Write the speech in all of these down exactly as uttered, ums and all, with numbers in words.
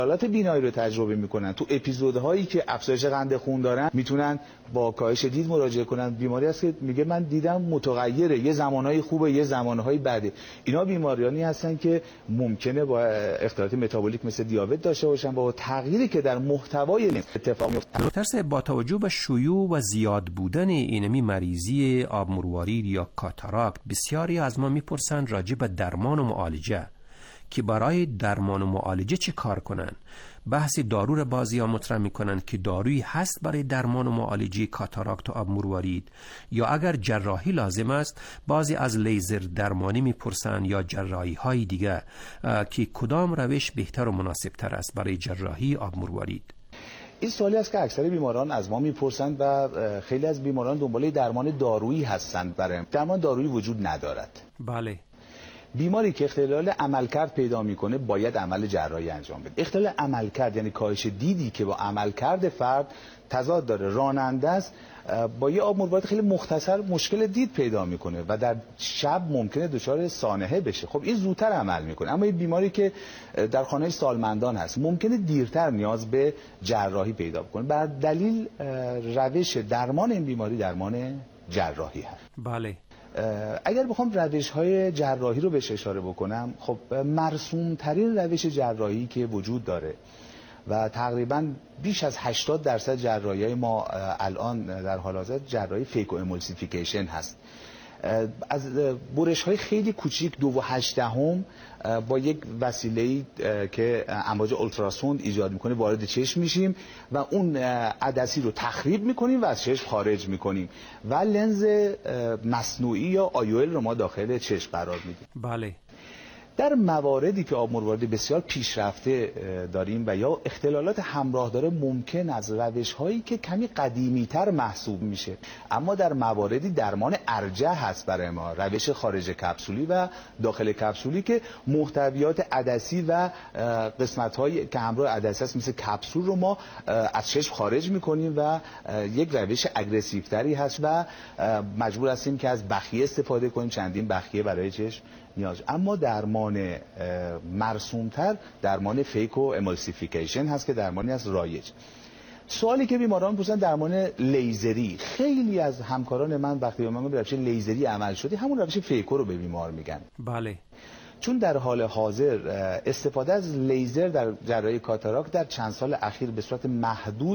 حالات بینایی رو تجربه میکنن. تو اپیزودهایی که افزایش قند خون دارن میتونن با کاهش دید مراجعه کنن. بیماری هست که میگه من دیدم متغیره، یه زمانهای خوبه یه زمانهای بده. اینا بیماریانی هستن که ممکنه با اختلالات متابولیک مثل دیابت داشته باشن، با تغییری که در محتوای اتفاق میفته. دکتر صاحب، با توجه به شیوع و زیاد بودن اینمی مریضی آب مروارید یا کاتاراکت، بسیاری از ما میپرسن راجع به درمان و معالجه که برای درمان و معالجه چه کار کنن. بحث دارو را بعضی ها مطرح میکنن که دارویی هست برای درمان و معالجه کاتاراکت و آب مروارید، یا اگر جراحی لازم است بعضی از لیزر درمانی میپرسن یا جراحی های دیگه که کدام روش بهتر و مناسب تر است برای جراحی آب مروارید. این سوالی است که اکثر بیماران از ما میپرسند و خیلی از بیماران دنبال درمان دارویی هستند. برای درمان دارویی وجود ندارد. بله. بیماری که اختلال عملکرد پیدا میکنه باید عمل جراحی انجام بده. اختلال عملکرد یعنی کاهش دیدی که با عملکرد فرد تضاد داره، راننده است، با یه آب مروارید خیلی مختصر مشکل دید پیدا میکنه و در شب ممکنه دچار سانحه بشه. خب این زودتر عمل میکنه. اما یه بیماری که در خانه سالمندان هست ممکنه دیرتر نیاز به جراحی پیدا بکنه. بر دلیل روش درمان این بیماری درمان جراحی هست. بله. اگر بخوام روش‌های جراحی رو بهش اشاره بکنم، خب مرسوم ترین روش جراحی که وجود داره و تقریبا بیش از هشتاد درصد جراحی‌های ما الان در حال حاضر جراحی فیکو امولسیفیکیشن هست. از برش‌های خیلی کوچیک دو و هشت دهم با یک وسیله‌ای که امواج اولتراسوند ایجاد میکنه وارد چشم میشیم و اون عدسی رو تخریب میکنیم و از چشم خارج میکنیم و لنز مصنوعی یا آیول رو ما داخل چشم قرار میدیم. بله. در مواردی که آب مروارید بسیار پیشرفته داریم و یا اختلالات همراه داره ممکن از روش‌هایی که کمی قدیمی‌تر محسوب میشه، اما در مواردی درمان ارجح هست برای ما، روش خارج کپسولی و داخل کپسولی که محتویات عدسی و قسمت‌هایی که همراه عدسی است مثل کپسول رو ما از چشم خارج می‌کنیم و یک روش اگریسیوتری هست و مجبور هستیم که از بخیه استفاده کنیم، چندین بخیه برای چشم نیاز. اما درمان مرسومتر درمان فیکو امولسیفیکیشن هست که درمانی از رایج. سوالی که بیماران پرسن درمان لیزری، خیلی از همکاران من وقتی به من میگن روش لیزری عمل شده همون روش فیکو رو به بیمار میگن. بله. چون در حال حاضر استفاده از لیزر در جراحی کاتاراکت در چند سال اخیر به صورت محدود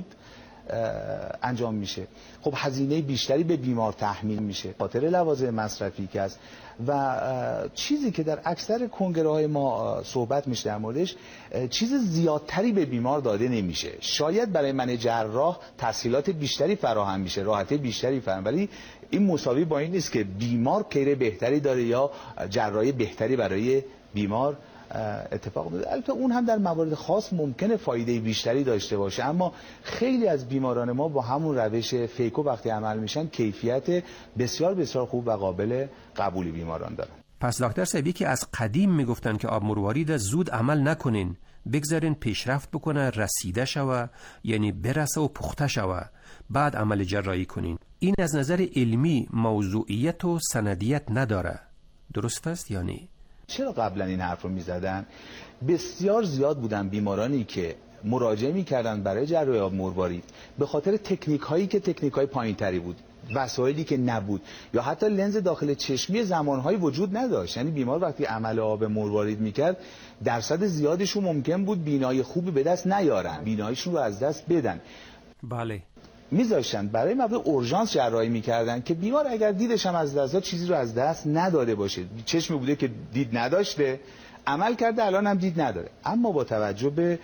انجام میشه. خب هزینه بیشتری به بیمار تحمیل میشه خاطر لوازم مصرفی که است و چیزی که در اکثر کنگره های ما صحبت میشه در موردش چیز زیادتری به بیمار داده نمیشه. شاید برای من جراح تسهیلات بیشتری فراهم میشه، راحتی بیشتری فراهم، ولی این مساوی با این نیست که بیمار کیر بهتری داره یا جراحی بهتری برای بیمار اتفاق میفته. البته اون هم در موارد خاص ممکنه فایده بیشتری داشته باشه، اما خیلی از بیماران ما با همون روش فیکو وقتی عمل میشن کیفیت بسیار بسیار خوب و قابل قبولی بیماران دارن. پس دکتر صاحبی که از قدیم میگفتن که آب مروارید زود عمل نکنین، بگذارین پیشرفت بکنه، رسیده شوه، یعنی برسه و پخته شوه، بعد عمل جراحی کنین. این از نظر علمی موضوعیت و سندیت نداره، درست است یا نه؟ چرا قبلا این حرف رو میزدن؟ بسیار زیاد بودن بیمارانی که مراجعه میکردن برای جراحی آب مروارید به خاطر تکنیک هایی که تکنیک های پایین تری بود، وسایلی که نبود، یا حتی لنز داخل چشمی زمانهایی وجود نداشت. یعنی بیمار وقتی عمل آب مروارید میکرد درصد زیادشون ممکن بود بینایی خوبی به دست نیارن، بیناییشون رو از دست بدن. بله. میذاشتن برای مورد اورژانس جراحی میکردن که بیمار اگر دیدش هم از دست داد چیزی رو از دست نداده باشه، چشمی بوده که دید نداشته، عمل کرده الان هم دید نداره. اما با توجه به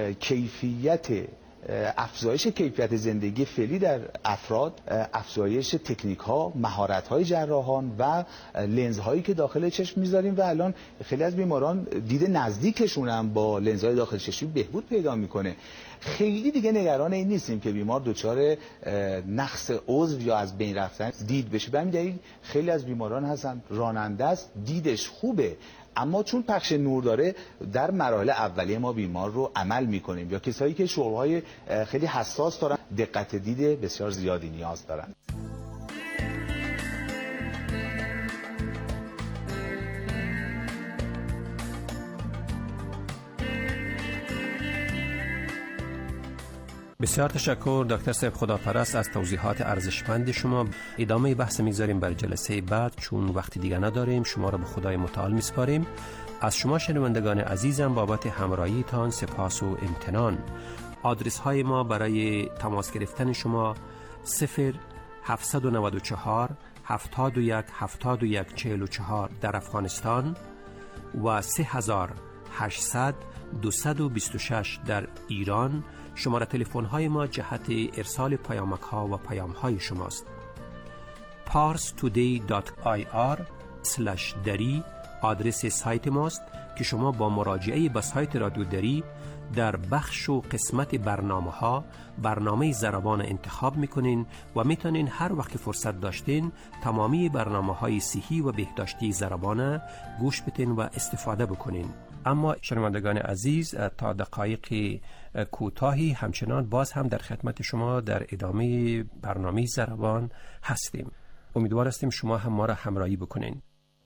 کیفیت افزایش کیفیت زندگی فعلی در افراد، افزایش تکنیک ها، مهارت های جراحان و لنز هایی که داخل چشم میذاریم و الان خیلی از بیماران دید نزدیکشون هم با لنز های داخل چشمی بهبود پیدا میکنه. خیلی دیگه نگران این نیستیم که بیمار دچار نقص عضو یا از بین رفتن دید بشه. به همین دلیل خیلی از بیماران هستن راننده است، دیدش خوبه، اما چون پخش نور داره در مراحل اولیه ما بیمار رو عمل میکنیم، یا کسایی که شعب‌های خیلی حساس دارن دقت دید بسیار زیادی نیاز دارن. بسیار تشکر دکتر صاحب خداپرست از توضیحات ارزشمند شما. ادامه بحث میگذاریم بر جلسه بعد، چون وقتی دیگه نداریم. شما را به خدای متعال میسپاریم. از شما شنوندگان عزیزم بابت همراهیتان سپاس و امتنان. آدرس های ما برای تماس گرفتن شما صفر هفت نه چهار هفتاد و یک هفتاد و یک چهل و چهار در افغانستان و سه هزار و هشتصد دویست و بیست و شش در ایران. شماره تلفن های ما جهت ارسال پیامک ها و پیام های شماست. پارس تودی دات آی آر اسلش دری آدرس سایت ماست که شما با مراجعه به سایت رادیو دری در بخش و قسمت برنامه ها برنامه زربان انتخاب میکنین و میتونین هر وقت که فرصت داشتین تمامی برنامه های صحی و بهداشتی زربانه گوش بدین و استفاده بکنین. اما شنوندگان عزیز، تا دقایق کوتاهی همچنان باز هم در خدمت شما در ادامه برنامه زربان هستیم. امیدوار هستیم شما هم ما را همراهی بکنین.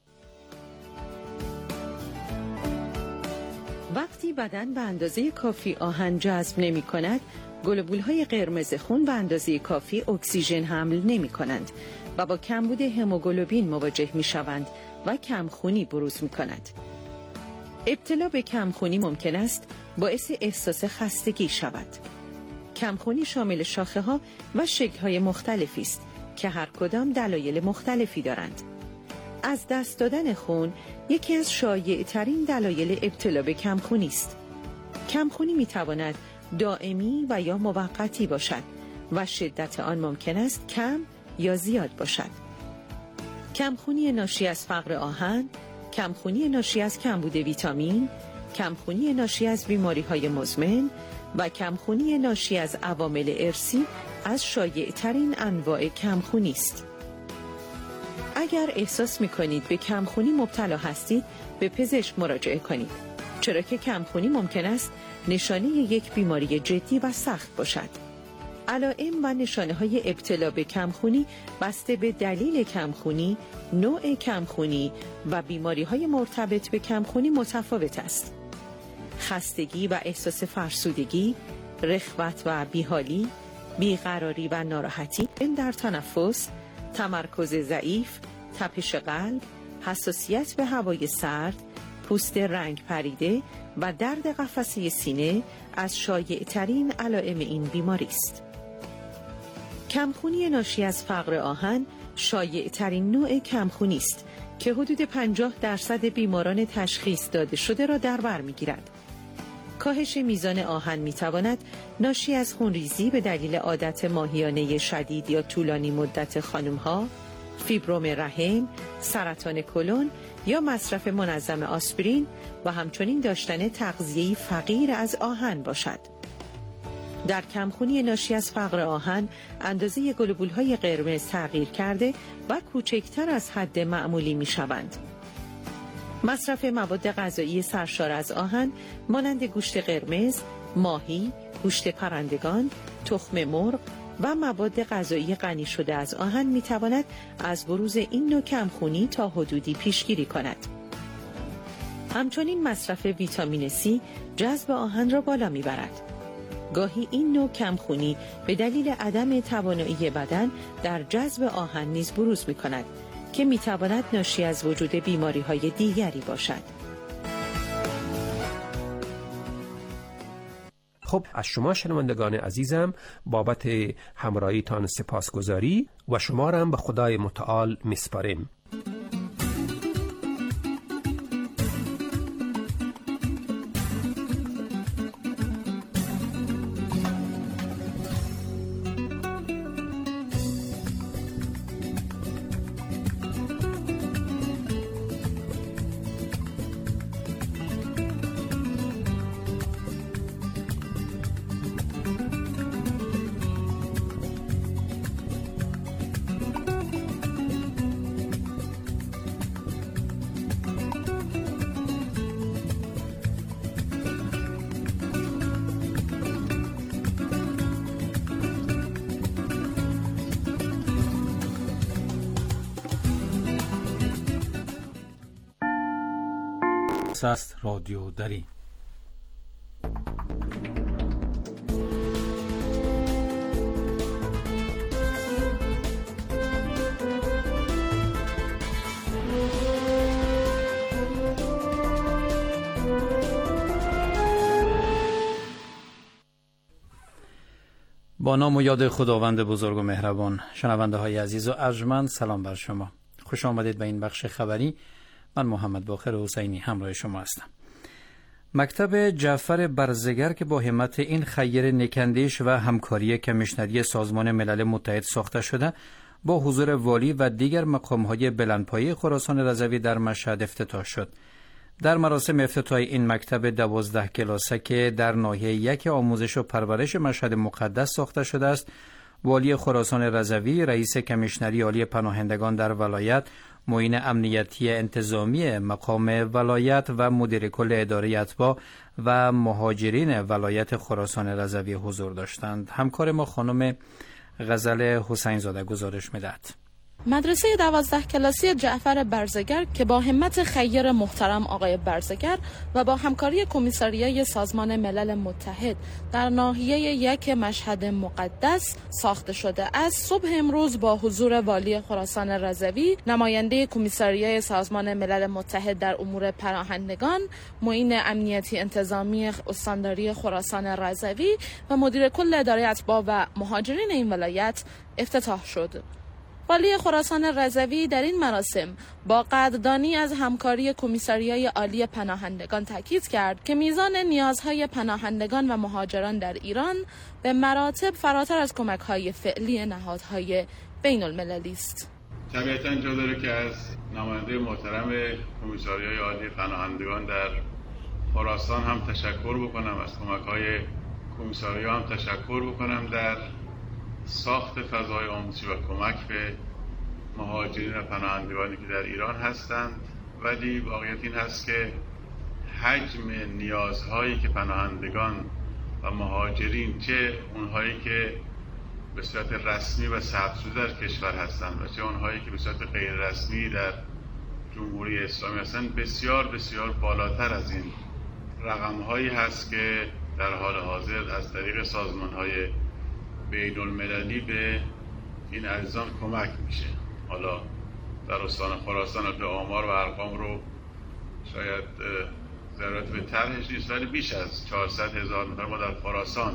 وقتی بدن به اندازه کافی آهن جذب نمی کند، گلبول‌های قرمز خون به اندازه کافی اکسیژن حمل نمی کنند و با کمبود هموگلوبین مواجه می شوند و کمخونی بروز می کند. ابتلا به کمخونی ممکن است باعث احساس خستگی شود. کمخونی شامل شاخه ها و شکل های مختلفی است که هر کدام دلایل مختلفی دارند. از دست دادن خون یکی از شایع ترین دلایل ابتلا به کمخونی است. کمخونی می تواند دائمی و یا موقتی باشد و شدت آن ممکن است کم یا زیاد باشد. کمخونی ناشی از فقر آهن، کمخونی ناشی از کمبود ویتامین، کمخونی ناشی از بیماری‌های مزمن و کمخونی ناشی از عوامل ارثی از شایع‌ترین انواع کمخونی است. اگر احساس می‌کنید به کمخونی مبتلا هستید، به پزشک مراجعه کنید، چرا که کمخونی ممکن است نشانه یک بیماری جدی و سخت باشد. علائم و نشانه‌های ابتلا به کمخونی بسته به دلیل کمخونی، نوع کمخونی و بیماری‌های مرتبط به کمخونی متفاوت است. خستگی و احساس فرسودگی، رخوت و بیحالی، بیقراری و ناراحتی در تنفس، تمرکز ضعیف، تپش قلب، حساسیت به هوای سرد، پوست رنگ پریده و درد قفسه سینه از شایع‌ترین علائم این بیماری است. کمخونی ناشی از فقر آهن شایع‌ترین نوع کمخونی است که حدود پنجاه درصد بیماران تشخیص داده شده را در بر می‌گیرد. کاهش میزان آهن می‌تواند ناشی از خونریزی به دلیل عادت ماهیانه شدید یا طولانی مدت خانم‌ها، فیبروم رحم، سرطان کلون یا مصرف منظم آسپرین و همچنین داشتن تغذیه‌ای فقیر از آهن باشد. در کمخونی ناشی از فقر آهن اندازه گلبول‌های قرمز تغییر کرده و کوچکتر از حد معمولی می‌شوند. مصرف مواد غذایی سرشار از آهن مانند گوشت قرمز، ماهی، گوشت پرندگان، تخم مرغ و مواد غذایی غنی شده از آهن می‌تواند از بروز این نوع کمخونی تا حدودی پیشگیری کند. همچنین مصرف ویتامین C جذب آهن را بالا می‌برد. گاهی این نوع کمخونی به دلیل عدم توانایی بدن در جذب آهن نیز بروز می‌کند که می‌تواند ناشی از وجود بیماری‌های دیگری باشد. خب، از شما شنوندگان عزیزم بابت همراهیتان سپاسگزاری و شما را هم به خدای متعال میسپاریم. است رادیو دری. با نام و یاد خداوند بزرگ و مهربان. شنونده های عزیز و ارجمند، سلام بر شما. خوش آمدید به این بخش خبری. من محمد باقر حسینی همراه شما هستم. مکتب جعفر برزگر که با همت این خیر نکندیش و همکاری کمیشنری سازمان ملل متحد ساخته شده، با حضور والی و دیگر مقام‌های بلندپایه خراسان رضوی در مشهد افتتاح شد. در مراسم افتتاح این مکتب دوازده کلاسه که در ناحیه یک آموزش و پرورش مشهد مقدس ساخته شده است، والی خراسان رضوی، رئیس کمیشنری عالی پناهندگان در ولایت، معین امنیتی انتظامی مقام ولایت و مدیر کل اداره اتباع و مهاجرین ولایت خراسان رضوی حضور داشتند. همکار ما خانم غزل حسین زاده گزارش می‌دهد. مدرسه دوازده کلاسی جعفر برزگر که با همت خیر محترم آقای برزگر و با همکاری کمیساریای سازمان ملل متحد در ناحیه یک مشهد مقدس ساخته شده است، صبح امروز با حضور والی خراسان رضوی، نماینده کمیساریای سازمان ملل متحد در امور پناهندگان، معین امنیتی انتظامی استانداری خراسان رضوی و مدیر کل اداره اتباع و مهاجرین این ولایت افتتاح شد. والی خراسان رضوی در این مراسم با قدردانی از همکاری کمیساریای عالی پناهندگان تاکید کرد که میزان نیازهای پناهندگان و مهاجران در ایران به مراتب فراتر از کمک‌های فعلی نهادهای بین المللی است. طبیعتاً جا داره که از نماینده محترم کمیساریای عالی پناهندگان در خراسان هم تشکر بکنم، از کمک‌های کمیساریا هم تشکر بکنم در ساخت فضای آموزشی و کمک به مهاجرین و پناهندگانی که در ایران هستند. ولی واقعیت این هست که حجم نیازهایی که پناهندگان و مهاجرین، چه اونهایی که به صورت رسمی و ثبت‌شده در کشور هستند و چه اونهایی که به صورت غیر رسمی در جمهوری اسلامی هستند، بسیار بسیار بالاتر از این رقم‌هایی هست که در حال حاضر از طریق سازمان‌های بین المللی به این عزیزان کمک میشه. حالا در استان خراسان به آمار و ارقام رو شاید ضرورت به طرحش نیست، ولی بیش از چهارصد هزار نفر ما در خراسان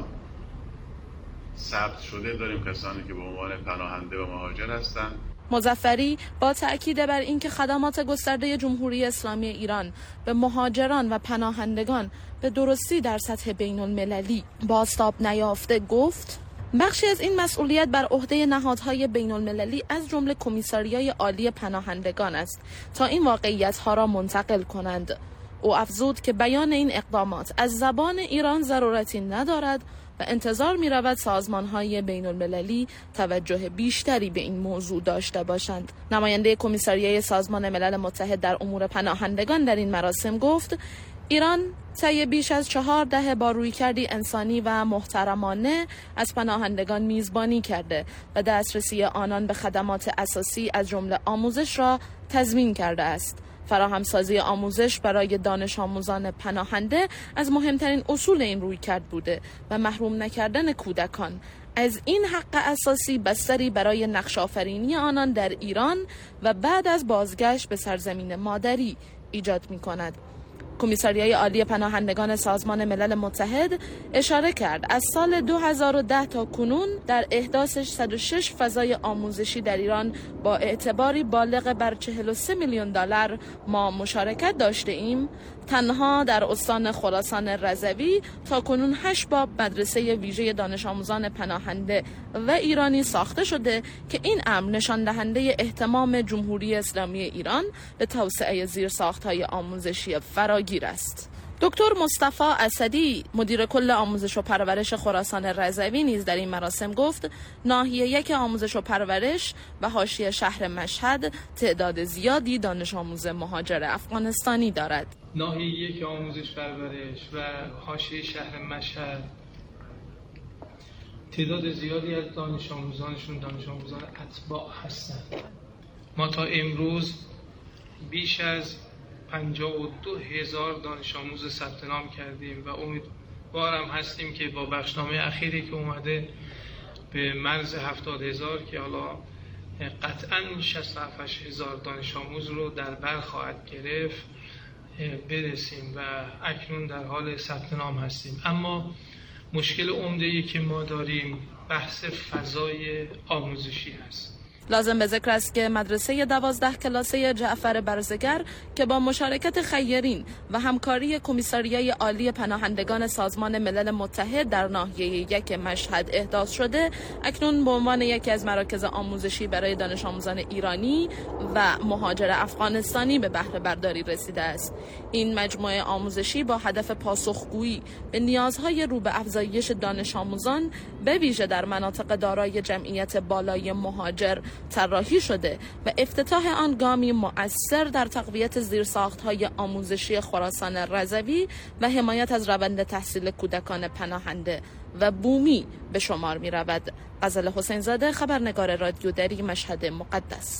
ثبت شده داریم، کسانی که به عنوان پناهنده و مهاجر هستند. مظفری با تأکید بر اینکه خدمات گسترده جمهوری اسلامی ایران به مهاجران و پناهندگان به درستی در سطح بین المللی بازتاب نیافته گفت: بخشی از این مسئولیت بر عهده نهادهای بین المللی از جمله کمیساریای عالی پناهندگان است تا این واقعیت‌ها را منتقل کنند. او افزود که بیان این اقدامات از زبان ایران ضرورتی ندارد و انتظار می‌رود سازمان‌های بین المللی توجه بیشتری به این موضوع داشته باشند. نماینده کمیساریای سازمان ملل متحد در امور پناهندگان در این مراسم گفت: ایران طی بیش از چهار دهه با رویکردی انسانی و محترمانه از پناهندگان میزبانی کرده و دسترسی آنان به خدمات اساسی از جمله آموزش را تضمین کرده است. فراهمسازی آموزش برای دانش آموزان پناهنده از مهمترین اصول این رویکرد بوده و محروم نکردن کودکان از این حق اساسی بستری برای نقش آفرینی آنان در ایران و بعد از بازگشت به سرزمین مادری ایجاد می‌کند. کمیساریای عالی پناهندگان سازمان ملل متحد اشاره کرد از سال دو هزار و ده تا کنون در احداث صد و شش فضای آموزشی در ایران با اعتباری بالغ بر چهل و سه میلیون دلار ما مشارکت داشته ایم. تنها در استان خراسان رضوی تا کنون هشت باب مدرسه ویژه دانش آموزان پناهنده و ایرانی ساخته شده که این امر نشان دهنده اهتمام جمهوری اسلامی ایران به توسعه زیرساخت‌های آموزشی فراگیر است. دکتر مصطفی اسدی مدیر کل آموزش و پرورش خراسان رضوی نیز در این مراسم گفت: ناحیه یک آموزش و پرورش و حاشیه شهر مشهد تعداد زیادی دانش آموز مهاجر افغانستانی دارد. ناحیه یک آموزش پرورش و حاشیه شهر مشهد تعداد زیادی از دانش آموزانشون دانش آموزان اتباع هستند. ما تا امروز بیش از پنجاه و دو هزار دانش آموز ثبت نام کردیم و امیدوارم هستیم که با بخشنامه اخیری که اومده به مرز هفتاد هزار که حالا قطعاً شصت و هفت هزار دانش آموز رو در بر خواهد گرفت برسیم و اکنون در حال ثبت نام هستیم. اما مشکل عمده‌ای که ما داریم بحث فضای آموزشی هست. لازم به ذکر است که مدرسه دوازده کلاسه جعفر برزگر که با مشارکت خیرین و همکاری کمیساریای عالی پناهندگان سازمان ملل متحد در ناحیه یک مشهد احداث شده، اکنون به عنوان یکی از مراکز آموزشی برای دانش آموزان ایرانی و مهاجر افغانستانی به بهره برداری رسیده است. این مجموعه آموزشی با هدف پاسخگویی به نیازهای رو به افزایش دانش آموزان به ویژه در مناطق دارای جمعیت بالای مهاجر طراحی شده و افتتاح آن گامی مؤثر در تقویت زیرساخت‌های آموزشی خراسان رضوی و حمایت از روند تحصیل کودکان پناهنده و بومی به شمار می‌رود. غزل حسین زاده، خبرنگار رادیو دری، مشهد مقدس.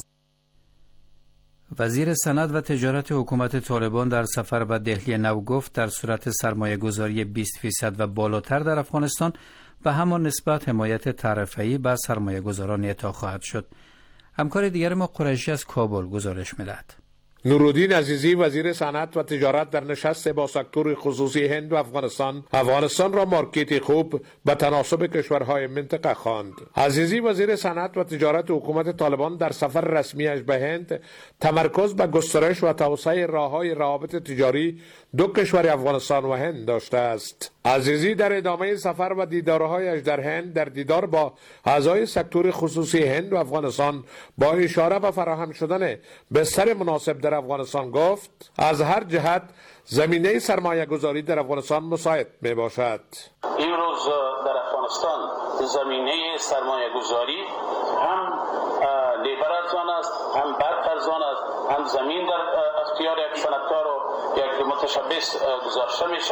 وزیر صنعت و تجارت حکومت طالبان در سفر به دهلی نو گفت در صورت سرمایه گذاری بیست فیصد و بالاتر در افغانستان به همان نسبت حمایت تعرفه‌ای به سرمایه گذاران اعطا خواهد شد. همکار دیگر ما قریشی از کابل گزارش می‌دهد. نورالدین عزیزی وزیر صنعت و تجارت در نشست با سکتور خصوصی هند و افغانستان افغانستان را مارکتی خوب به تناسب کشورهای منطقه خواند. عزیزی وزیر صنعت و تجارت حکومت طالبان در سفر رسمیش به هند تمرکز به گسترش و توسعه راه‌های روابط تجاری دو کشور افغانستان و هند داشته است. عزیزی در ادامه سفر و دیدارهایش در هند در دیدار با اعضای سکتور خصوصی هند و افغانستان با اشاره به فراهم شدن بستر مناسب در افغانستان گفت از هر جهت زمینه سرمایه گذاری در افغانستان مساعد می باشد. امروز در افغانستان زمینه سرمایه گذاری هم لیبر ارزان است، هم برق ارزان است، هم زمین در اختیار یک صنعتکار و یک متشبث گذاشته میشه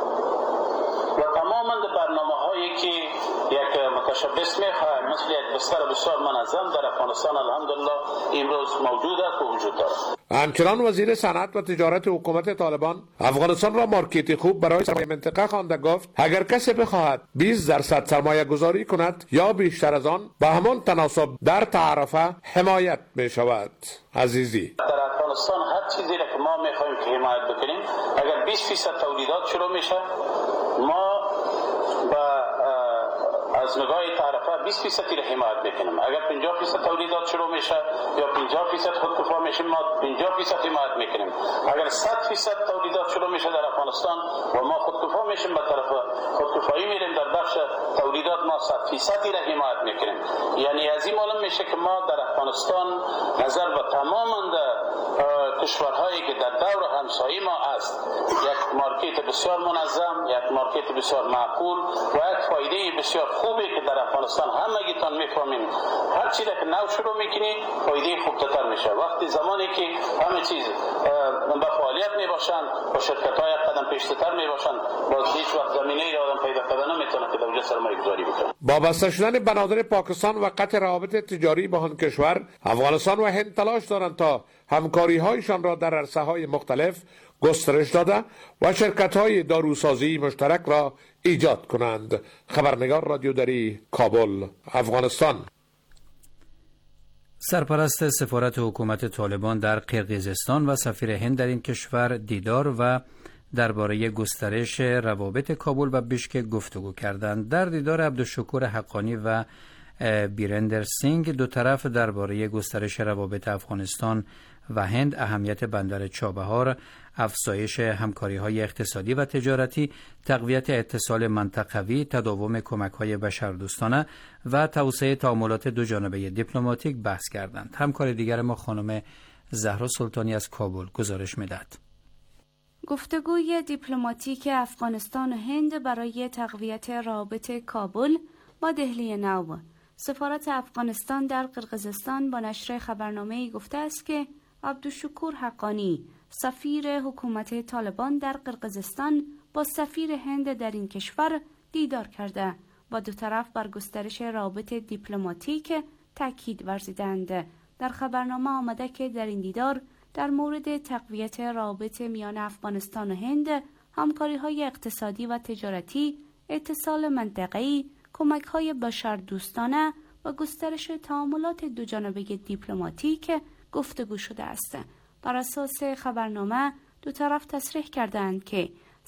و تمام برنامه هایی که یک متشبث میخواد مثل یک بستر بسیار منظم در افغانستان الحمدلله امروز موجود است و وجود دارد. همچنان وزیر صنعت و تجارت حکومت طالبان افغانستان را مارکتی خوب برای سرمایه منطقه خوانده گفت اگر کسی بخواهد بیست درصد سرمایه گذاری کند یا بیشتر از آن به همان تناسب در تعرفه حمایت می شود. عزیزی در افغانستان هر چیزی را که ما میخوایم که حمایت بکنیم اگر بیست فیصد تولیدات شروع میشه ما با از نگاه تعرفه بیست فیصد را حمایت میکنیم. اگر پنجاه فیصد تولیدات شروع میشه یا پنجاه فیصد خودکفا میشه ما پنجاه فیصد حمایت میکنیم. اگر صد فیصد تولیدات شروع میشه در افغانستان و ما خودکفا میشیم به طرف خودکفایی میریم در بخش تولیدات ما صد فیصد را حمایت میکنیم. یعنی از این معلوم میشه که ما در افغانستان نظر به تمام کشورهایی که در دور همسایه ما است یک مارکت بسیار منظم، یک مارکت بسیار معقول و یک فایده بسیار خوبی که در افغانستان همگیتان میفهمین هر چیزی که نو شروع میکنی فایده خوبتر میشه. وقتی زمانی که همه چیز به فعالیت میباشن و شرکت‌های قدم پیشتر میباشن باز هیچ وقت زمینه‌ای را آدم پیدا کردن نمیتونه که دولت سرمایه گذاری بکنه. با بسته شدن بنادر پاکستان و قطع روابط تجاری با آن کشور افغانستان و هند تلاش دارند تا همکاری هایشان را در عرصه‌های مختلف گسترش داده و شرکت‌های داروسازی مشترک را ایجاد کنند. خبرنگار رادیو دری، کابل، افغانستان. سرپرست سفارت حکومت طالبان در قرقیزستان و سفیر هند در این کشور دیدار و درباره گسترش روابط کابل و بشکک گفتگو کردند. در دیدار عبدالشکور حقانی و بیرندر سینگ دو طرف درباره گسترش روابط افغانستان و هند، اهمیت بندر چابهار، افزایش همکاری‌های اقتصادی و تجارتی، تقویت اتصال منطقوی، تداوم کمک‌های بشردوستانه و توسعه تعاملات دوجانبه دیپلماتیک بحث کردند. همکار دیگر ما خانم زهرا سلطانی از کابل گزارش می‌دهد. گفتگوی دیپلماتیک افغانستان و هند برای تقویت روابط کابل با دهلی نو. سفارت افغانستان در قرقیزستان با نشر خبرنامه‌ای گفته است که عبدالشکور حقانی، سفیر حکومت طالبان در قرقیزستان با سفیر هند در این کشور دیدار کرده و دو طرف بر گسترش روابط دیپلماتیک تاکید ورزیدند. در خبرنامه آمده که در این دیدار در مورد تقویت روابط میان افغانستان و هند، همکاری‌های اقتصادی و تجارتی، اتصال منطقه‌ای، کمک‌های بشردوستانه و گسترش تعاملات دوجانبه دیپلماتیک گفتگو شده است. بر اساس خبرنامه دو طرف تصریح کردند که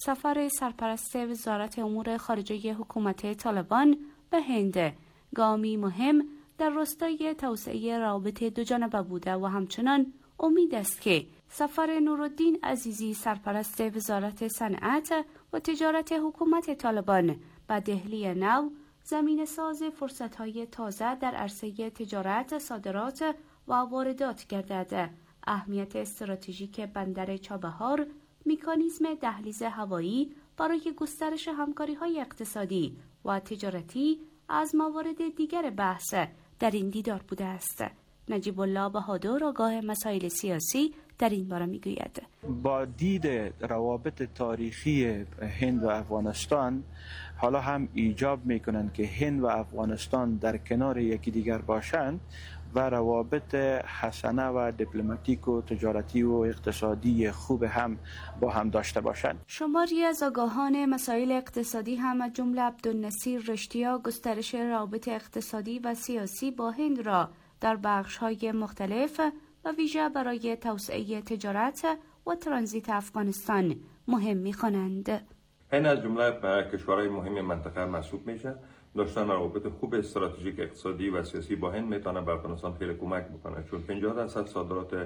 سفر سرپرست وزارت امور خارجه حکومت طالبان به هند گامی مهم در راستای توسعه روابط دوجانبه بوده و همچنان امید است که سفر نورالدین عزیزی سرپرست وزارت صنعت و تجارت حکومت طالبان به دهلی نو زمین ساز فرصت‌های تازه در عرصه تجارت، صادرات و واردات گردد. اهمیت استراتژیک بندر چابهار، مکانیزم دهلیز هوایی برای گسترش همکاری‌های اقتصادی و تجارتی از موارد دیگر بحث در این دیدار بوده است. نجیب الله بهادر آگاه مسائل سیاسی در این باره میگوید: با دید روابط تاریخی هند و افغانستان حالا هم ایجاب میکنند که هند و افغانستان در کنار یکی دیگر باشند و روابط حسنه و دیپلماتیک و تجارتی و اقتصادی خوب هم با هم داشته باشند. شماری از آگاهان مسائل اقتصادی هم از جمله عبدالنصیر رشدیا گسترش روابط اقتصادی و سیاسی با هند را در بخش‌های مختلف و ویژه برای توسعه تجارت و ترانزیت افغانستان مهم می‌خوانند. هند از جمله کشورهای مهم منطقه محسوب میشه. داشتن روابط خوب استراتژیک اقتصادی و سیاسی با هند میتونه به افغانستان خیلی کمک بکنه، چون پنجاه درصد صادرات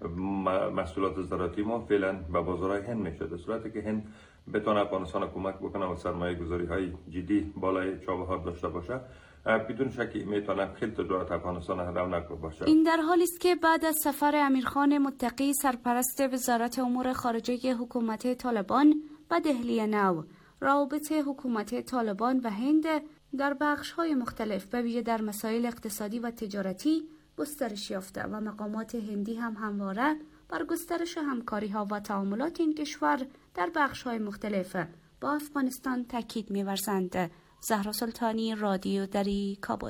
محصولات زراعتی ما فعلا به بازارهای هند میشه. در صورتی که هند بتونه افغانستان کمک بکنه و سرمایه گذاری های جدی بالای چابهار داشته باشه، بدون شکی میتونه خیلی تجارت افغانستان رونق باشه. این در حالی است که بعد از سفر امیرخان متقی سرپرست وزارت امور خارجه حکومت طالبان به دهلی نو، روابط حکومت طالبان و هند در بخش‌های مختلف به ویژه در مسائل اقتصادی و تجارتی گسترش یافته و مقامات هندی هم همواره بر گسترش همکاری‌ها و تعاملات این کشور در بخش‌های مختلف با افغانستان تاکید می‌ورزند. زهرا سلطانی، رادیو دری، کابل.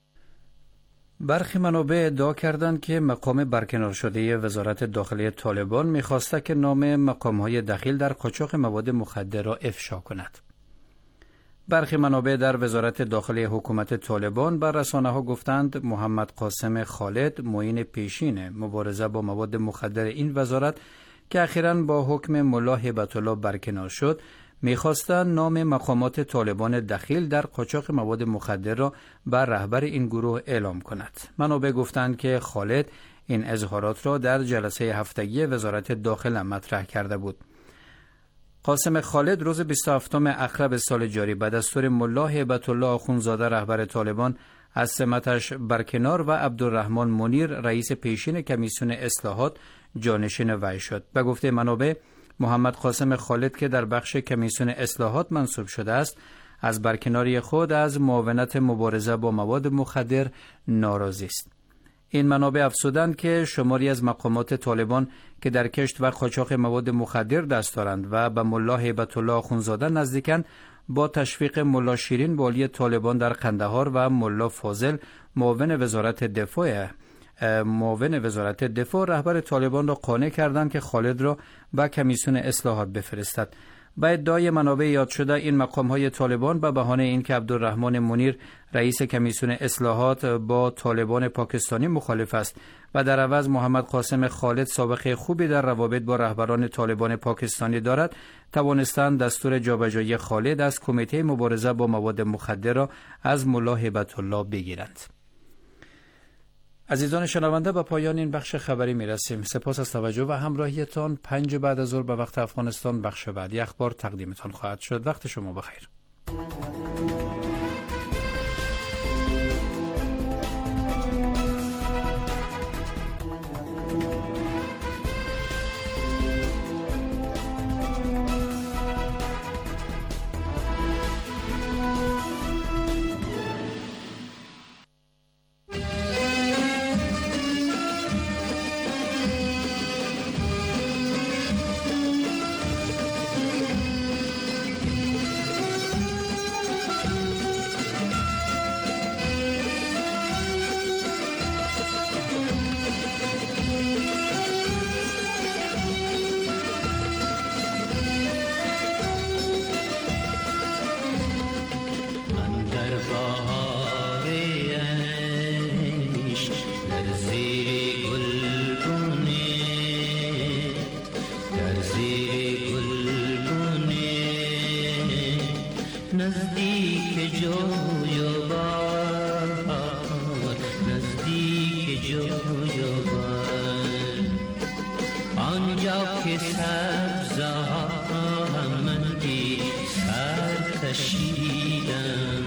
برخی منابع ادعا کردند که مقام برکنار شده وزارت داخلی طالبان می‌خواسته که نام مقام‌های دخیل در قاچاق مواد مخدر را افشا کند. برخی منابع در وزارت داخلی حکومت طالبان بر رسانه‌ها گفتند محمد قاسم خالد، معین پیشین مبارزه با مواد مخدر این وزارت که اخیراً با حکم ملا هیبت الله برکنار شد، می‌خواستند نام مقامات طالبان دخیل در قاچاق مواد مخدر را بر رهبر این گروه اعلام کند. منابع گفتند که خالد این اظهارات را در جلسه هفتگی وزارت داخل مطرح کرده بود. قاسم خالد روز بیست و هفتم اکرب سال جاری به دستور ملا هیبت الله آخوندزاده رهبر طالبان از سمتش برکنار و عبدالرحمن منیر رئیس پیشین کمیسیون اصلاحات جانشین وی شد. به گفته منابع، محمد قاسم خالد که در بخش کمیسیون اصلاحات منصوب شده است، از برکناری خود از معاونت مبارزه با مواد مخدر ناراضی است. این منابع افزودند که شماری از مقامات طالبان که در کشت و قاچاق مواد مخدر دست دارند و به ملا هیبت الله آخوندزاده نزدیکند، با تشویق ملا شیرین والی طالبان در قندهار و ملا فاضل معاون وزارت دفاع معاون وزارت دفاع رهبر طالبان را قانع کردند که خالد را به کمیسیون اصلاحات بفرستد. با ادعای منابع یاد شده این مقام‌های طالبان به بهانه اینکه عبدالرحمن منیر رئیس کمیسیون اصلاحات با طالبان پاکستانی مخالف است و در عوض محمد قاسم خالد سابقه خوبی در روابط با رهبران طالبان پاکستانی دارد، توانستند دستور جابجایی خالد از کمیته مبارزه با مواد مخدر را از ملا هیبت الله بگیرند. عزیزان شنونده، به پایان این بخش خبری می رسیم. سپاس از توجه و همراهیتان. پنج بعد از ظهر به وقت افغانستان بخش بعدی اخبار تقدیمتان خواهد شد. وقت شما بخیر. در زیر گلگونه نزدیک جوی و بار، نزدیک جوی و بار، آنجا که سبزه ها همگی سر کشیدن،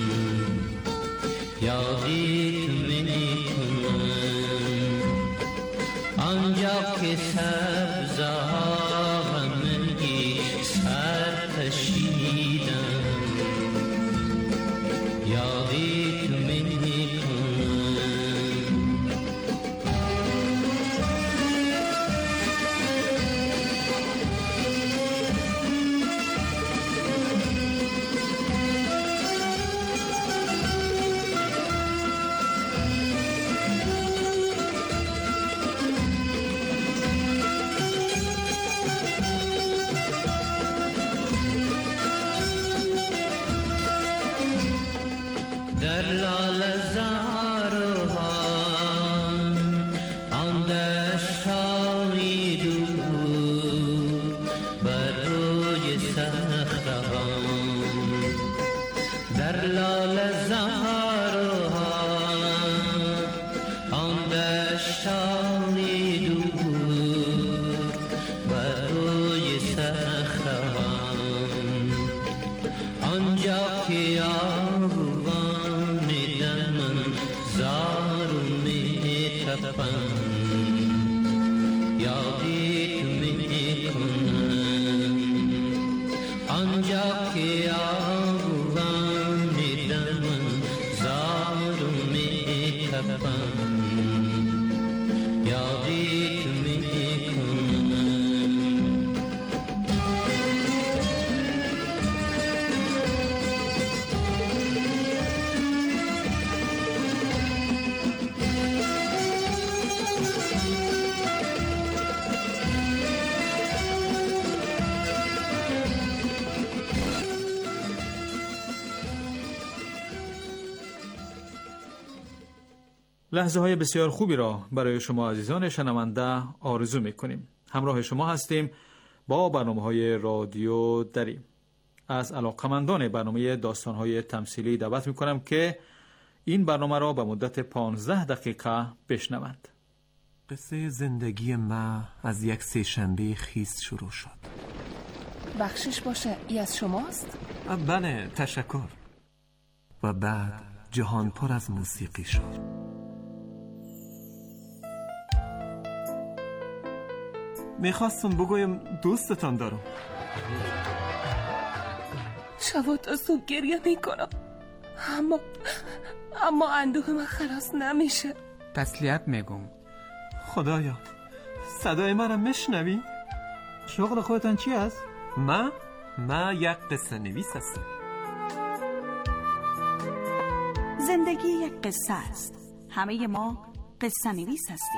یادی تو می کنم، آنجا که سبزه ها همگی سر کشیدن، یادی تو می کنم. در لاله زاران آن دشت‌های دور، بر روی صخره‌ها، در لاله زاران آن دشت‌های دور، بر روی صخره‌ها، آنجا که یادی تو می کنم، آنجا که آبوان دمن زار می تپم، یادی تو می کنم. لحظه های بسیار خوبی را برای شما عزیزان شنونده آرزو می کنیم. همراه شما هستیم با برنامه های رادیو دری. از علاقمندان برنامه داستان های تمثیلی دعوت می کنم که این برنامه را به مدت پانزده دقیقه بشنوند. قصه زندگی ما از یک سه شنبه خیس شروع شد. بخشش باشه، ای از شماست؟ بله، تشکر. و بعد جهان پر از موسیقی شد. میخواستم بگویم دوستتان دارم. شب تا صبح گریه میکنم، اما اما اندوه من خلاص نمیشه. تسلیت میگم. خدایا، صدای من را میشنوی؟ شغل خودتان چی است؟ ما ما یک قصه نویس هستم. زندگی یک قصه است. همه ما قصه نویس هستیم.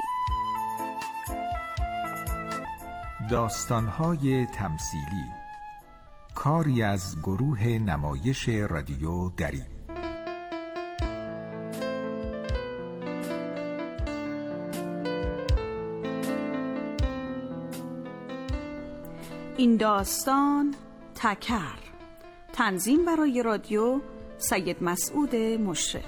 داستان‌های تمثیلی، کاری از گروه نمایش رادیو دری. این داستان تکر، تنظیم برای رادیو سید مسعود مشرف.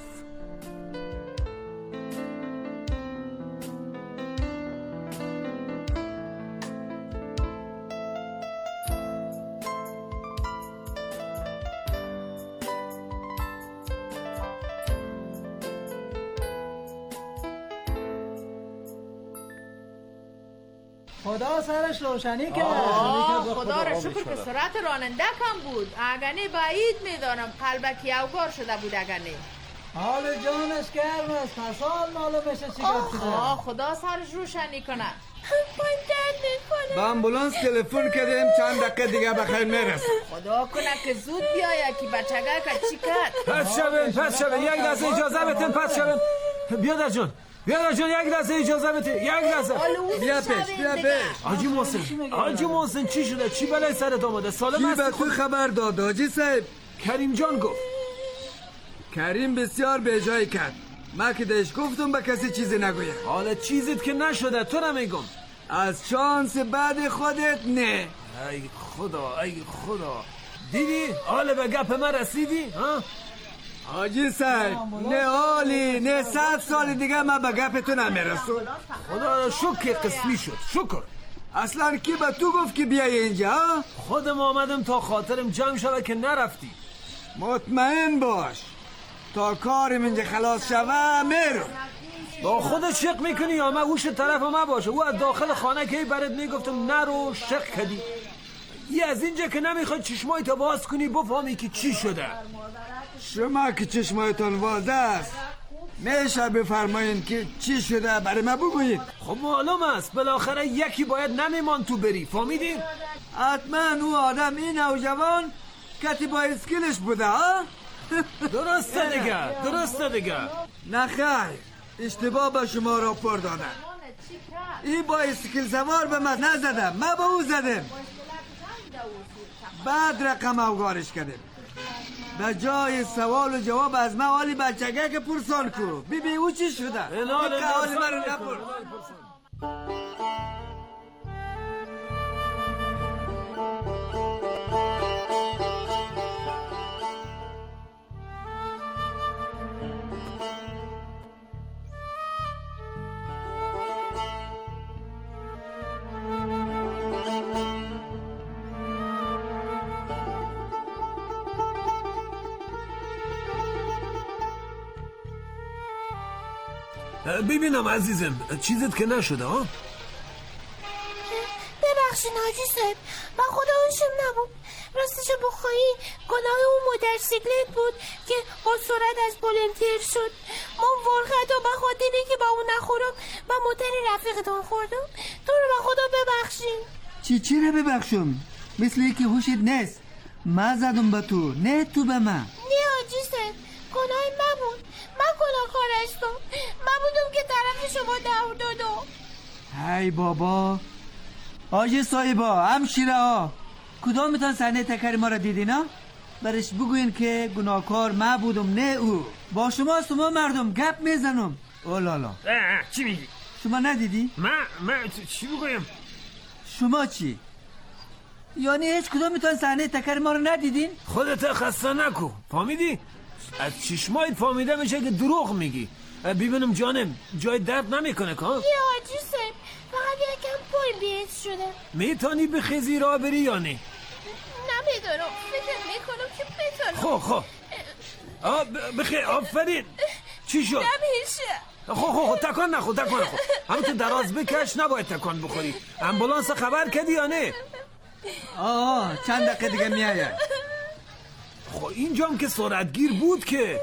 خدا سرش روشنی کرد. خدا را شکر که سرعت راننده کم بود، اگنه بعید میدانم قلبک یوگار شده بود. اگنه حال جانش گرم است، پسال معلوم بشه چی گفت. آه خدا سرش روشنی کنه. پایم درد میکنه. با امبولانس تلفن کردیم، چند دقیقه دیگه بخیر میرسه. خدا کنه که زود بیاید که بچگه که چی کرد. پس شبین پس شبین یک لحظه اجازه بدین. پس شبین بیادر جون، بیادر جون یک لحظه اجازه بدین. یک لحظه بیا پیش بیا پیش. حاجی محسن، حاجی محسن چی شده؟ چی بلای سرت آمده؟ سالم است؟ کی به تو خبر داد حاجی صاحب؟ کریم جان گفت. کریم بسیار به جای کرد. ما که دش گفتم به کسی چیزی نگویم. حالا چیزیت که نشده تو نمیگم. از شانس بعد خودت نه. ای خدا ای خدا، دیدی؟ حالا به گپ من رسیدی؟ ها؟ حاجی صاحب نه حالی نه صد سال دیگه من به گپ تو نمیرسون. خدا را شکر قسمی شد. شکر. اصلا کی به تو گفت که بیای اینجا؟ خودم آمدم تا خاطرم جمع شده که نرفتی. مطمئن باش تا کارم اینجا خلاص شوه میرم. با خودت شق میکنی یا من اوش طرف ما باشه؟ او از داخل خانه که برات میگفتم نرو شق کردی. یه از اینجا که نمیخواد چشمایت باز کنی بفهمی که چی شده. شما که چشمایتان واضح است میشه بفرمایین که چی شده برای ما بگویید. خب معلوم است بالاخره یکی باید نمیمان تو بری. فهمیدی؟ حتما او آدم این نوجوان کتی با اسکیلش بوده ها؟ درسته دیگه درسته دیگه. نخیر اشتباه به شما راپور دادن. این با اسکیل سوار به من نزدم، من به او زدم. بعد رقم اوگارش کردم. به جای سوال و جواب از من حالی بچگه که پرسان کو بی بی او چی شده؟ حالی من رو نپرس. ببینم عزیزم چیزت که نشده ها؟ ببخشین حاجی صاحب من خدا هوشم نبود. راستش بخواهی گناه اون موتورسیکلت بود که با سرعت از بلندتر شد. من ورخت و به خاطری که با اون نخورم و موتر رفیقتان خوردم. تو رو به خدا ببخشین. چی چی رو ببخشم؟ مثل اینکه هوشت نیست. من زدم به تو نه تو به من. نه حاجی صاحب گناه من بود. من گناه کار هستم. من بودم که طرف شما دور دادم. های بابا آجی صاحبا همشیره ها کدامتان صحنه تکر ما را دیدین ها؟ برش بگوین که گناهکار من بودم نه او. با شما شما مردم گپ میزنم. اولالا چی میگی؟ شما ندیدی؟ من من چی بگویم؟ شما چی؟ یعنی هیچ کدامتان صحنه تکر ما را ندیدین؟ خودت خسته نکو فهمیدی؟ از چشمایت فهمیده میشه که دروغ میگی. ببینم جانم جای درد نمیکنه که؟ یه حاجی صاحب فقط یکم پای بیت شده. میتونی بخیزی را بری یا نه؟ نمیدارم فکر میکنم که بتونم. خب خب بخیر آفرین. چی شد؟ نمیشه. خب خب تکان نخو تکان نخو. همون دراز بکش نباید تکان بخوری. امبولانس خبر کردی یا نه؟ آه چند دقیقه دیگه میاید. خب اینجام که سرعتگیر بود که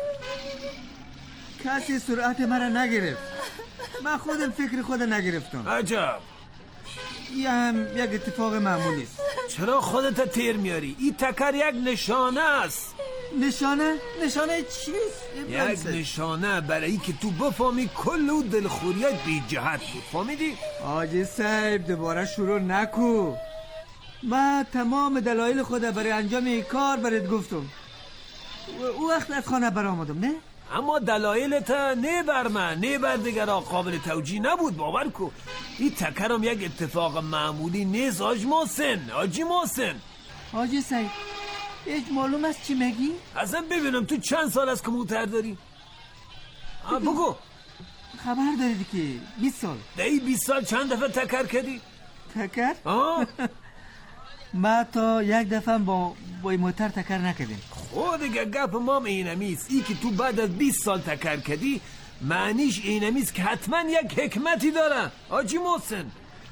کسی سرعت مرا نگرفت. من خودم فکر خود نگرفتم. عجب. این هم یک اتفاق معمولی است. چرا خودت تیر میاری؟ این تکر یک نشانه است. نشانه؟ نشانه چیست؟ یک نشانه برای که تو بفهمی کل و دلخوریت بی جهت بود. فهمیدی؟ آجی صاحب دوباره شروع نکو. من تمام دلایل خود برای انجام این کار برات گفتم. او وقت از خانه برآمدم نه؟ اما دلایلت نه بر من نه بر دیگران قابل توجیه نبود. باور کو این تکرم یک اتفاق معمولی نیست. آج محسن آجی محسن آجی صاحب هیچ معلوم است چی میگی؟ اصلا ببینم تو چند سال از کموتر داری؟ بگو. خبر دارید که بیست سال. دایی بیست سال چند دفعه تکر کردی؟ تکر؟ آه ما تا یک دفعه با با موتر تکر نکردیم. خود دیگه گپ ما اینمیست. ای که تو بعد از بیست سال تکر کردی معنیش اینمیست که حتما یک حکمتی داره. آجی محسن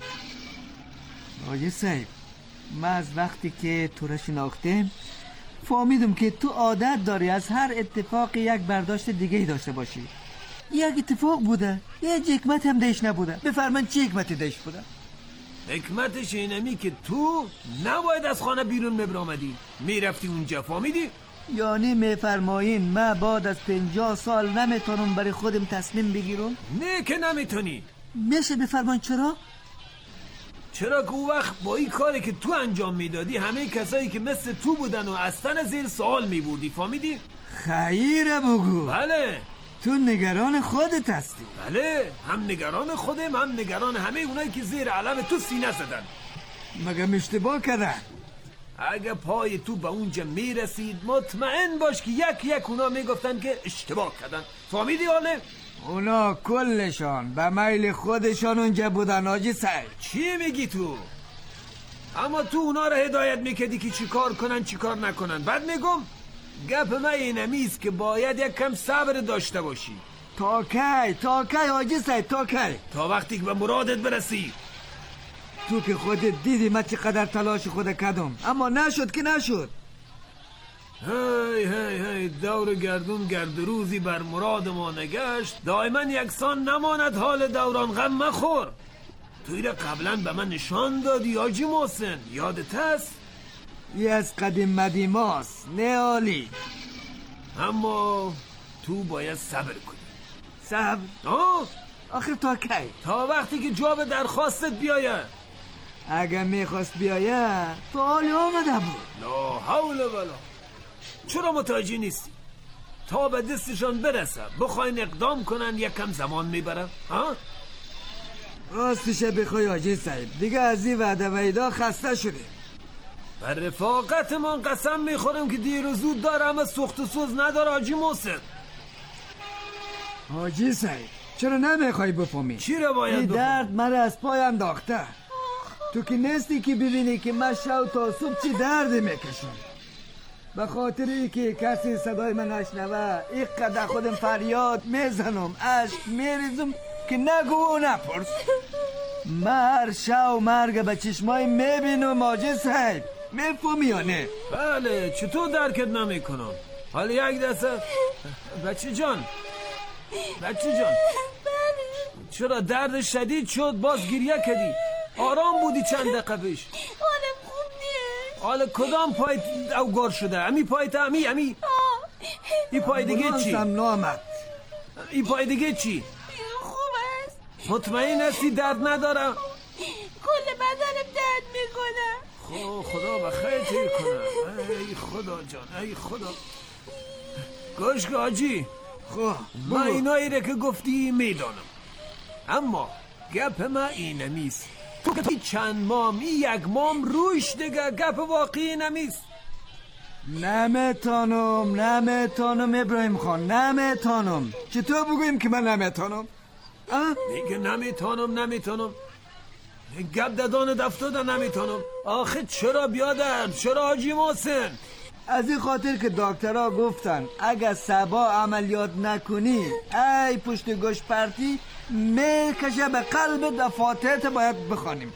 آجی صاحب من از وقتی که تو را شناختم فهمیدم که تو عادت داری از هر اتفاق یک برداشت دیگه داشته باشی. یک اتفاق بوده یک حکمت هم دیش نبوده. بفرمایید چه حکمتی دیش بوده؟ حکمتش اینمی که تو نباید از خانه بیرون مبرامدی میرفتی اونجا. فهمیدی؟ یعنی میفرمایین من بعد از پنجاه سال نمیتونم برای خودم تصمیم بگیرم؟ نه که نمیتونی. میشه بفرمایین چرا؟ چرا که اون وقت با این کاری که تو انجام میدادی همه کسایی که مثل تو بودن و اصلا زیر سوال میبردی. فهمیدی؟ خیره بگو. بله تو نگران خودت هستی. بله هم نگران خودم هم نگران همه اونایی که زیر علم تو سینه زدن. مگه اشتباه کردن؟ اگه پای تو به اونجا میرسید مطمئن باش که یک یک اونا میگفتن که اشتباه کردن. فهمیدی حاله؟ اونا کلشان به میل خودشان اونجا بودن حاجی سعید. چی میگی تو؟ اما تو اونا رو هدایت میکردی که چی کار کنن چی کار نکنن. بعد میگم گپ من اینمیست که باید یک کم صبر داشته باشی. تا کی؟ تا کی حاجی سعید؟ تا کی؟ تا وقتی که به مرادت برسی. تو که خودت دیدی من چقدر تلاش خود کردم اما نشد که نشد. هی هی هی دور گردون گرد روزی بر مراد ما نگشت، دائما یکسان نماند حال دوران. غم مخور. توی را قبلا به من نشان دادی حاجی محسن، یادت هست؟ ای از قدیم مدیماست نه عالی. اما تو باید صبر کنی. صبر؟ آه آخر تا کی؟ تا وقتی که جواب درخواستت بیاید. اگه میخواست بیاید تا حالی آمده بود. لا حول ولا. چرا متوجه نیستی؟ تا به دستشان برسه بخواین اقدام کنن یک کم زمان میبره. ها؟ راستشه بخوای حاجی صاحب دیگه از این وعده وعیدا خسته شده. بر رفاقتمان قسم میخورم که دیر و زود داره اما سخت و سوز نداره حاجی محسن. حاجی صاحب چرا نمیخوای بفهمی؟ چی رو باید این بفهم؟ درد مرا از پای انداخته. تو که نیستی که ببینی که من شب تا صبح چی دردی میکشم. به خاطری که کسی صدای من نشنوه این قدر خودم فریاد میزنم اشک میریزم که نگو و نپرس. من هر شب مرگ به چشمای میبینم حاجی صاحب. میفهمی یا نه؟ بله چطور درکت نمیکنم. حالا یک دسته بچه جان بچه جان چرا درد شدید شد باز گریه کردی؟ آرام بودی چند دقیقه پیش. حالم خوب نیست. حالا کدام پای اوگار شده؟ امی پای تا امی امی این پای دیگه چی؟ این پای دیگه چی؟ خوب است. مطمئن هستی درد ندارم؟ کل بدنم درد میکنه. خب خدا بخیر کنه. ای خدا جان ای خدا. گوش که حاجی خب من اینایی رو که گفتی میدانم اما گپ من اینه نیست. تو که چند مام یک مام روش دیگه گپ واقعی نمیست. نمیتانم نمیتانم ابراهیم خان نمیتانم. چطور بگویم که من نمیتانم؟ میگه نمیتانم نمیتانم گپ دادان دفتاده نمیتانم. آخه چرا بیادر؟ چرا حاجی محسن؟ از این خاطر که دکترها گفتن اگر سبا عملیات نکنی ای پشت گوش پرتی میکشه به قلب دفاترت باید بخوانیم.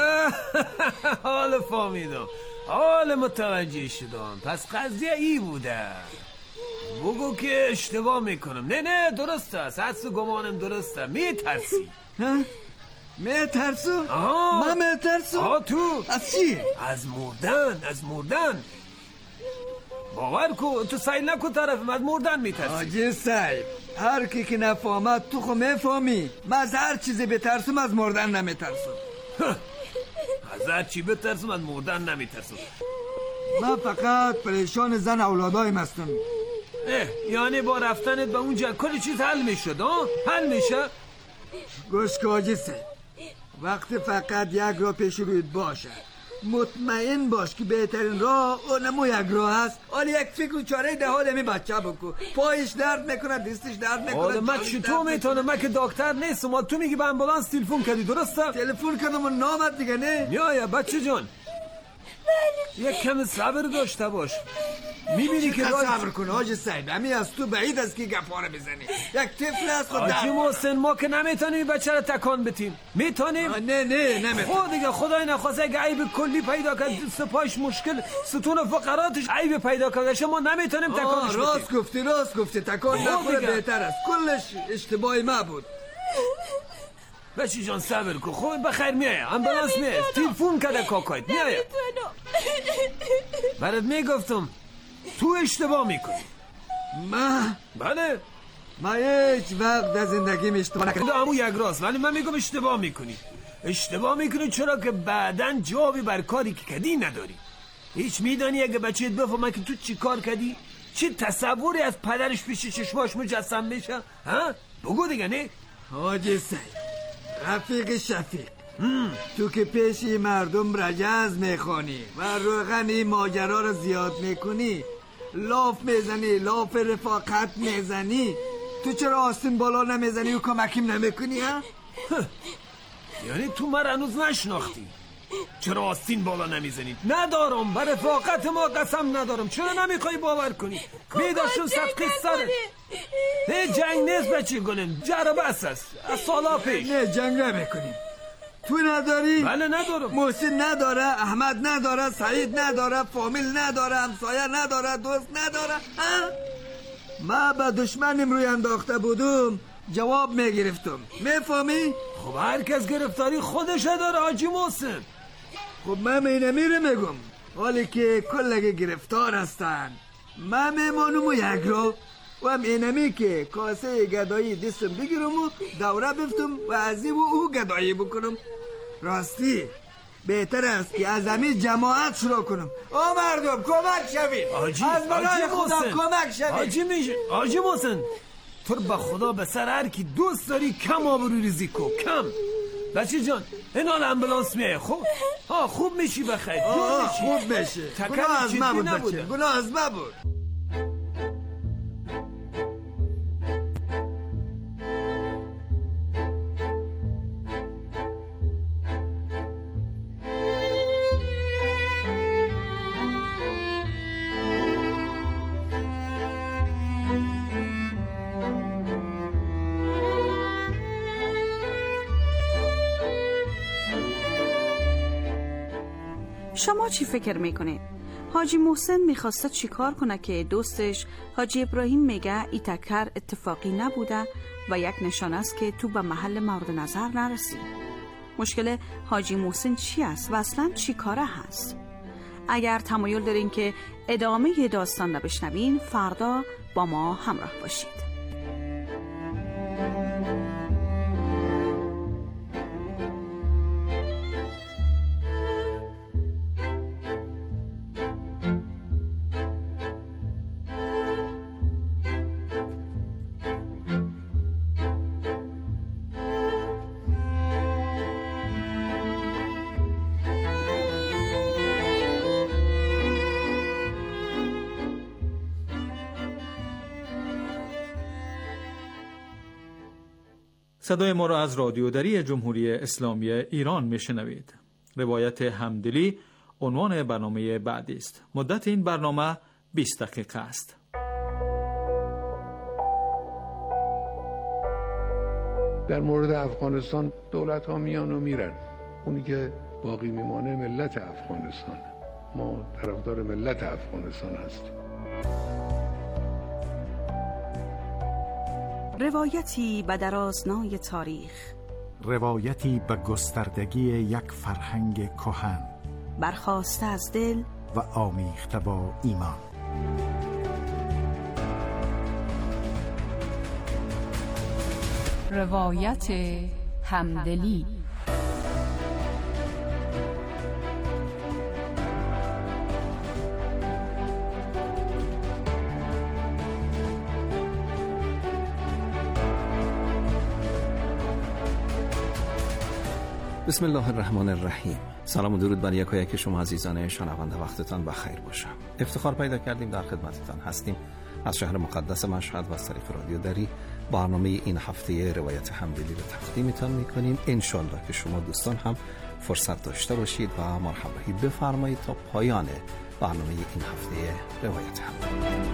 حال فهمیدم حال متوجه شدم. پس قضیه ای بوده. بگو که اشتباه میکنم. نه نه درست است. حدس و گمانم درسته. میترسی میترسو؟ آها من میترسو؟ آه تو از چی؟ از مردن از مردن. باور کو تو سعی نکن طرف من مردن میترسی. حاجی صاحب هر کی که نفهمد تو خو میفهمی. من از هر چیزی بترسم از مردن نمیترسم. از هر چی بترسم از مردن نمیترسم. من فقط پریشان زن اولادایم هستم. یعنی با رفتنت به اونجا کلی چیز حل میشد ها؟ حل میشه؟ گوش که حاجی صاحب وقتی فقط یک راه پیش روید باشه مطمئن باش که بهترین راه اونمو یک راه هست. حالا یک فکر و چاره ده حال می بچه بکن. پایش درد میکنه دستش درد میکنه. حالا من چطور میتونم؟ من که دکتر نیستم. تو میگی به امبولانس تلفن کردی درسته؟ تلفن کردم و نامد دیگه نه؟ میایه بچه جان یک کم صبر داشته باش. میبینی که راه صبر کن حاج صاحب. همین از تو بعید است که گپاره بزنی. یک طفل است خود حاجی محسن ما که نمیتونیم بچه رو تکان بتیم. میتونیم؟ نه نه نمیتونیم. خود دیگه خدای نخواسته اگه عیب کلی پیدا کرد سپاش مشکل ستون فقراتش عیب پیدا کرد شما نمیتونیم تکانش بتیم. راست گفتی راست گفتی تکان نخوره بهتر است. کلش اشتباهی ما بود. بچه جان صبر کن. خب بخیر میایه امبولانس میایه تلفن کرده کاکایت میایه. برات میگفتم تو اشتباه میکنی. من؟ بله من هیچ وقت در زندگیم اشتباه نکردم. همون یک راست ولی من میگم اشتباه میکنی. اشتباه میکنی چرا که بعدن جوابی بر کاری که کردی نداری. هیچ میدانی اگه بچه‌ت بفهمه که تو چی کار کردی چه تصوری از پدرش پیش چشماش مجسم میشه؟ ها بگو دیگه. نه حاجی صاحب رفیق شفیق تو که پیشی مردم رجز میخوانی و روغنی ماجرا رو زیاد میکنی، لاف میزنی، لاف رفاقت میزنی، تو چرا آستین بالا نمیزنی و کمکیم نمیکنی ها؟ یعنی تو من هنوز نشناختی؟ چرا آستین بالا نمیزنید؟ ندارم، بر رفاقت ما قسم ندارم. چرا نمیخوای باور کنی؟ میداشون صدقی سره. نه جنگ نیست بچه گلن، جرب اساس از سالا پیش. نه جنگ نمیکنیم. تو نداری؟ بله ندارم. محسن نداره، احمد نداره، سعید نداره، فامیل نداره، همسایه نداره، دوست نداره. ها؟ ما به دشمنم روی انداخته بودم جواب میگرفتم، میفهمی؟ خب هر کس گرفتاری خودش داره حاجی محسن. خب من اینه میره میگم، حالی که کلگه گرفتار هستن. من میمانم و یک رو و هم اینمی که کاسه گدایی دستم بگیرم و دوره بفتم و ازی و او گدایی بکنم. راستی بهتر است که از همین جماعت شروع کنم. او مردم کمک شوید، از بلای خدا کمک شوید. حاجی میشه حاجی محسن، تو به خدا به سر هر کی دوست داری کم آبروی ریزی کو، کم. بچه جان اینال امبولانس میه. خوب ها خوب میشی بخیر. خوب میشه. گناه از ما بود بچه، گناه از ما بود. شما چی فکر میکنید؟ حاجی محسن میخواسته چی کار کنه که دوستش حاجی ابراهیم میگه ایتکر اتفاقی نبوده و یک نشانه است که تو به محل مورد نظر نرسی؟ مشکل حاجی محسن چی است و اصلا چی کاره هست؟ اگر تمایل دارین که ادامه داستان رو بشنوین، فردا با ما همراه باشید. صدای ما را از رادیو دری جمهوری اسلامی ایران میشنوید. روایت همدلی عنوان برنامه بعدی است. مدت این برنامه بیست دقیقه است. در مورد افغانستان دولت ها میان و میرن، اونی که باقی میمانه ملت افغانستان. ما طرفدار ملت افغانستان هستیم. روایتی به درازنای تاریخ، روایتی به گستردگی یک فرهنگ کهن، برخاسته از دل و آمیخته با ایمان. روایت همدلی. بسم الله الرحمن الرحیم. سلام و درود بر یک و یک شما عزیزان شنونده، وقتتان بخیر باشه. افتخار پیدا کردیم در خدمتتان هستیم از شهر مقدس مشهد و از طریق رادیو دری برنامه این هفته روایت همدلی رو تقدیمتان میکنیم. انشالله که شما دوستان هم فرصت داشته باشید و مرحبایی بفرمایید تا پایان برنامه این هفته روایت همدلی.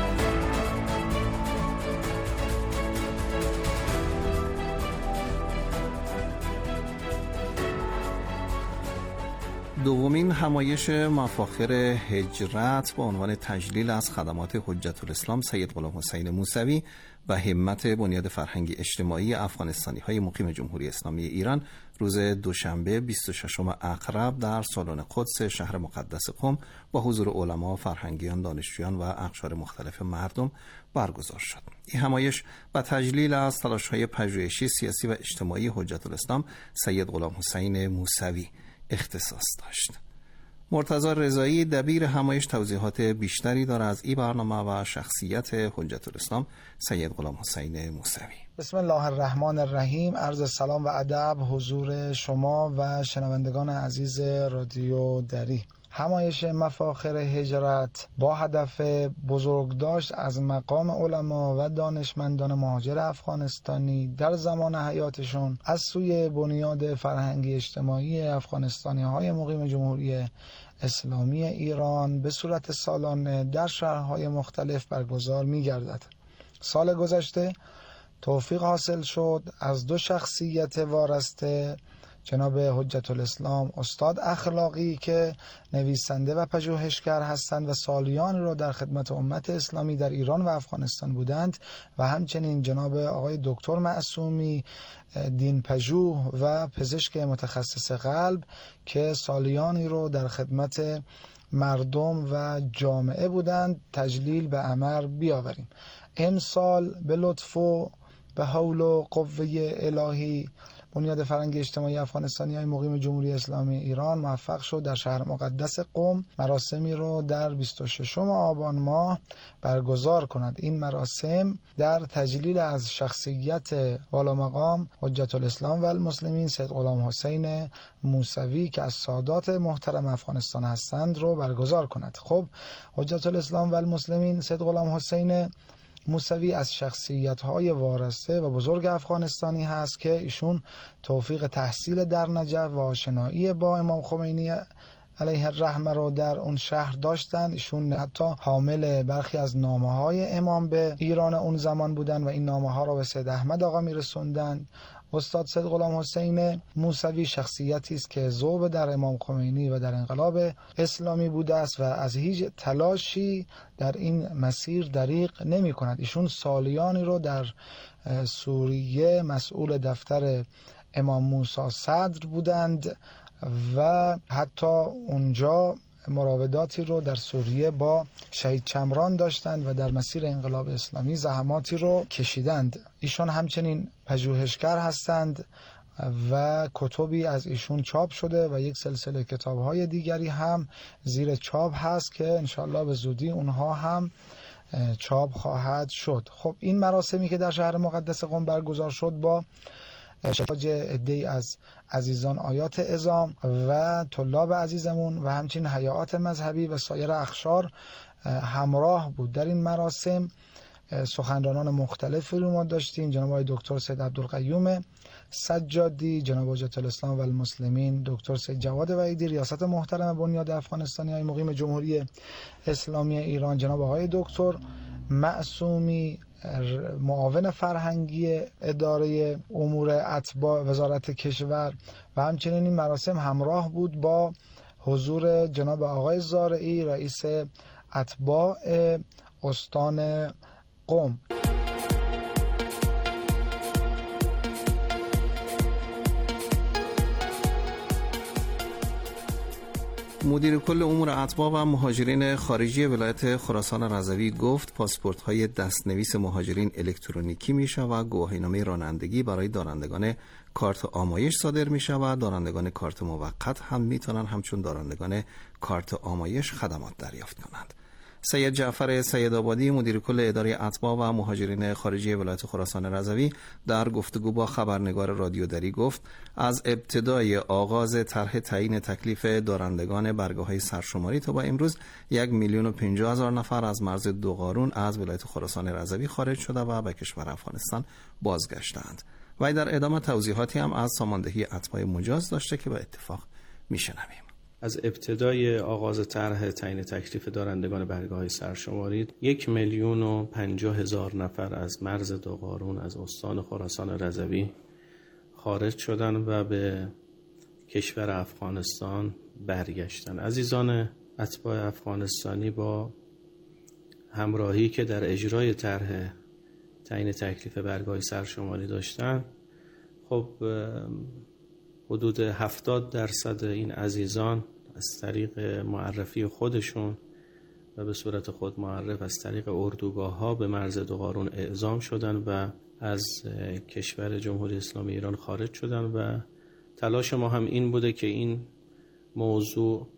دومین همایش مفاخر هجرت با عنوان تجلیل از خدمات حجت الاسلام سید غلام حسین موسوی و همت بنیاد فرهنگی اجتماعی افغانستانی های مقیم جمهوری اسلامی ایران روز دوشنبه بیست و ششم اقرب در سالن قدس شهر مقدس قم با حضور علما، فرهنگیان، دانشجویان و اقشار مختلف مردم برگزار شد. این همایش با تجلیل از تلاش‌های پژوهشی، سیاسی و اجتماعی حجت الاسلام سید غلام حسین موسوی اختصاص داشت. مرتضی رضایی دبیر همایش توضیحات بیشتری داره از این برنامه و شخصیت حجت الاسلام سید غلام حسین موسوی. بسم الله الرحمن الرحیم. عرض سلام و ادب حضور شما و شنوندگان عزیز رادیو دری. همایش مفاخر هجرت با هدف بزرگداشت از مقام علما و دانشمندان مهاجر افغانستانی در زمان حیاتشون از سوی بنیاد فرهنگی اجتماعی افغانستانی های مقیم جمهوری اسلامی ایران به صورت سالانه در شهرهای مختلف برگزار می گردد. سال گذشته توفیق حاصل شد از دو شخصیت وارسته، جناب حجت الاسلام استاد اخلاقی که نویسنده و پژوهشگر هستند و سالیان را در خدمت امت اسلامی در ایران و افغانستان بودند، و همچنین جناب آقای دکتر معصومی دین پژوه و پزشک متخصص قلب که سالیانی رو در خدمت مردم و جامعه بودند. تجلیل به عمل بیاوریم. امسال به لطف و به حول و قوه الهی بنیاد فرهنگی اجتماعی افغانستانی های مقیم جمهوری اسلامی ایران موفق شد در شهر مقدس قم مراسمی رو در بیست و ششم آبان ماه برگزار کند. این مراسم در تجلیل از شخصیت والامقام حجت الاسلام و المسلمین سید غلام حسین موسوی که از سادات محترم افغانستان هستند رو برگزار کند. خب حجت الاسلام و المسلمین سید غلام حسین موسوی از شخصیت‌های وارسته و بزرگ افغانستانی هست که ایشون توفیق تحصیل در نجف و آشنایی با امام خمینی علیه الرحمه رو در اون شهر داشتند. ایشون حتی حامل برخی از نامه‌های امام به ایران اون زمان بودن و این نامه‌ها رو به سید احمد آقا میرسوندن. استاد سید غلام حسین موسوی شخصیتی است که ذوب در امام خمینی و در انقلاب اسلامی بوده است و از هیچ تلاشی در این مسیر دریغ نمی کند. ایشون سالیانی رو در سوریه مسئول دفتر امام موسی صدر بودند و حتی اونجا مراوداتی رو در سوریه با شهید چمران داشتند و در مسیر انقلاب اسلامی زحماتی رو کشیدند. ایشون همچنین پژوهشگر هستند و کتبی از ایشون چاپ شده و یک سلسله کتاب‌های دیگری هم زیر چاپ هست که انشالله به زودی اونها هم چاپ خواهد شد. خب این مراسمی که در شهر مقدس قم برگزار شد با شفاج عده‌ای از عزیزان آیات اعظام و طلاب عزیزمون و همچنین حیات مذهبی و سایر اقشار همراه بود. در این مراسم سخنرانان مختلفی رو ما داشتیم. جناب آقای دکتر سید عبدالقیوم سجادی، جناب حجت الاسلام و المسلمین دکتر سید جواد وحیدی ریاست محترم بنیاد افغانستانی های مقیم جمهوری اسلامی ایران، جناب آقای دکتر معصومی معاون فرهنگی اداره امور اتباع وزارت کشور و همچنین این مراسم همراه بود با حضور جناب آقای زارعی رئیس اتباع استان قم. مدیر کل امور اتباع و مهاجرین خارجی ولایت خراسان رضوی گفت پاسپورت های دستنویس مهاجرین الکترونیکی می شود و گواهینامه رانندگی برای دارندگان کارت آمایش صادر می شود. دارندگان کارت موقت هم می توانند همچون دارندگان کارت آمایش خدمات دریافت کنند. سید جعفر سیدآبادی مدیر کل اداره اتباع و مهاجرین خارجی ولایت خراسان رضوی در گفتگو با خبرنگار رادیو دری گفت از ابتدای آغاز طرح تعیین تکلیف دارندگان برگه‌های سرشماری تا با امروز یک میلیون و پنجاه هزار نفر از مرز دوقارون از ولایت خراسان رضوی خارج شده و به کشور افغانستان بازگشتند. و در ادامه توضیحاتی هم از ساماندهی اتباع مجاز داشته که به اتفاق میشنویم. از ابتدای آغاز طرح تعیین تکلیف دارندگان برگه‌های سرشماری یک میلیون و پنجاه هزار نفر از مرز دوقارون از استان خراسان رضوی خارج شدند و به کشور افغانستان برگشتند. عزیزان اتباع افغانستانی با همراهی که در اجرای طرح تعیین تکلیف برگه‌های سرشماری داشتند، خب حدود هفتاد درصد این عزیزان از طریق معرفی خودشون و به صورت خود معرف از طریق اردوگاه ها به مرز دوقارون اعزام شدن و از کشور جمهوری اسلامی ایران خارج شدن و تلاش ما هم این بوده که این موضوع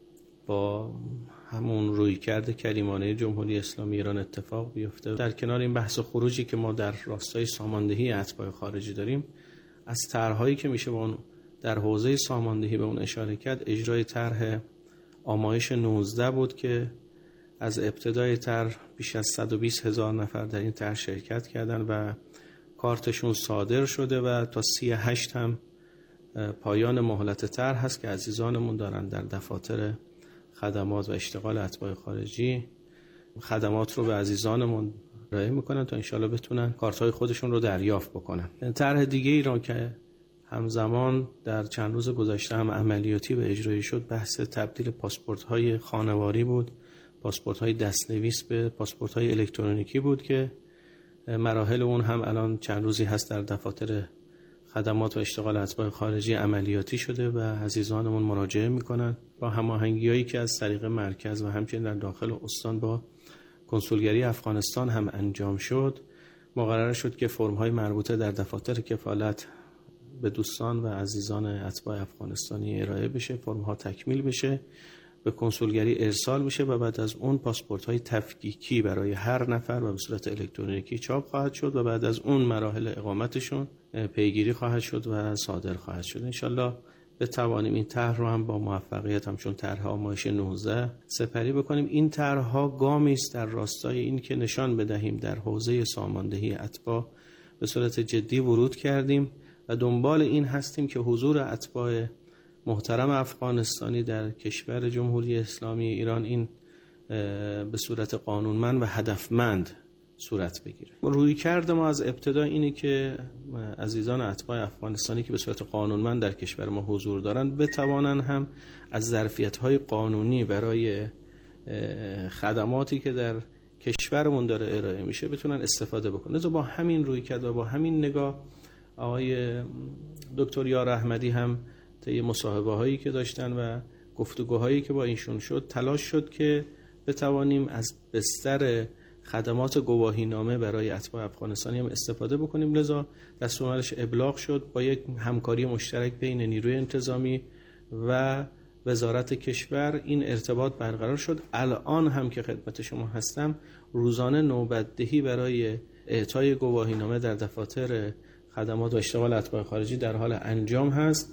با همون رویکرد کریمانه جمهوری اسلامی ایران اتفاق بیفته. در کنار این بحث خروجی که ما در راستای ساماندهی اتباع خارجی داریم، از طرح‌هایی که میشه با اون در حوزه ساماندهی به اون اشاره کرد، اجرای طرح آمایش نوزده بود که از ابتدای طرح بیش از صد و بیست هزار نفر در این طرح شرکت کردن و کارتشون صادر شده و تا سی و هشت هم پایان مهلت طرح هست که عزیزانمون دارن در دفاتر خدمات و اشتغال اتباع خارجی خدمات رو به عزیزانمون ارائه میکنن تا انشالله بتونن کارت‌های خودشون رو دریافت بکنن. طرح دیگه ای را که همزمان در چند روز گذشته هم عملیاتی به اجرایی شد، بحث تبدیل پاسپورت‌های خانواری بود، پاسپورت‌های دستنویس به پاسپورت‌های الکترونیکی بود که مراحل اون هم الان چند روزی هست در دفاتر خدمات و اشتغال اتباع خارجی عملیاتی شده و عزیزانمون مراجعه میکنن. با هماهنگی‌هایی که از طریق مرکز و همچنین در داخل استان با کنسولگری افغانستان هم انجام شد، مقرر شد که فرم‌های مربوطه در دفاتر کفالت به دوستان و عزیزان اتباع افغانستانی ارائه بشه، فرم‌ها تکمیل بشه، به کنسولگری ارسال بشه و بعد از اون پاسپورت‌های تفکیکی برای هر نفر و به صورت الکترونیکی چاپ خواهد شد و بعد از اون مراحل اقامتشون پیگیری خواهد شد و صادر خواهد شد. انشالله بتوانیم این طرح رو هم با موفقیت همچون طرح آمایش نوزده سپری بکنیم. این طرح‌ها گامی است در راستای این که نشان بدهیم در حوزه ساماندهی اتباع به صورت جدی ورود کردیم و دنبال این هستیم که حضور اتباع محترم افغانستانی در کشور جمهوری اسلامی ایران این به صورت قانونمند و هدفمند صورت بگیره. روی کرده ما از ابتدا اینه که عزیزان اتباع افغانستانی که به صورت قانونمند در کشور ما حضور دارن بتوانن هم از ظرفیت‌های قانونی برای خدماتی که در کشورمون داره ارائه میشه بتونن استفاده بکنن. لذا با همین روی کرده و با همین نگاه آقای دکتر یار احمدی هم طی مصاحبه هایی که داشتن و گفتگوهایی که با اینشون شد تلاش شد که بتوانیم از بستر خدمات گواهینامه برای اتباع افغانستانی هم استفاده بکنیم. لذا دستورالعملش ابلاغ شد، با یک همکاری مشترک بین نیروی انتظامی و وزارت کشور این ارتباط برقرار شد. الان هم که خدمت شما هستم روزانه نوبتدهی برای اعطای گواهینامه در دفاتر خدمات و اشتغال اتباع خارجی در حال انجام هست.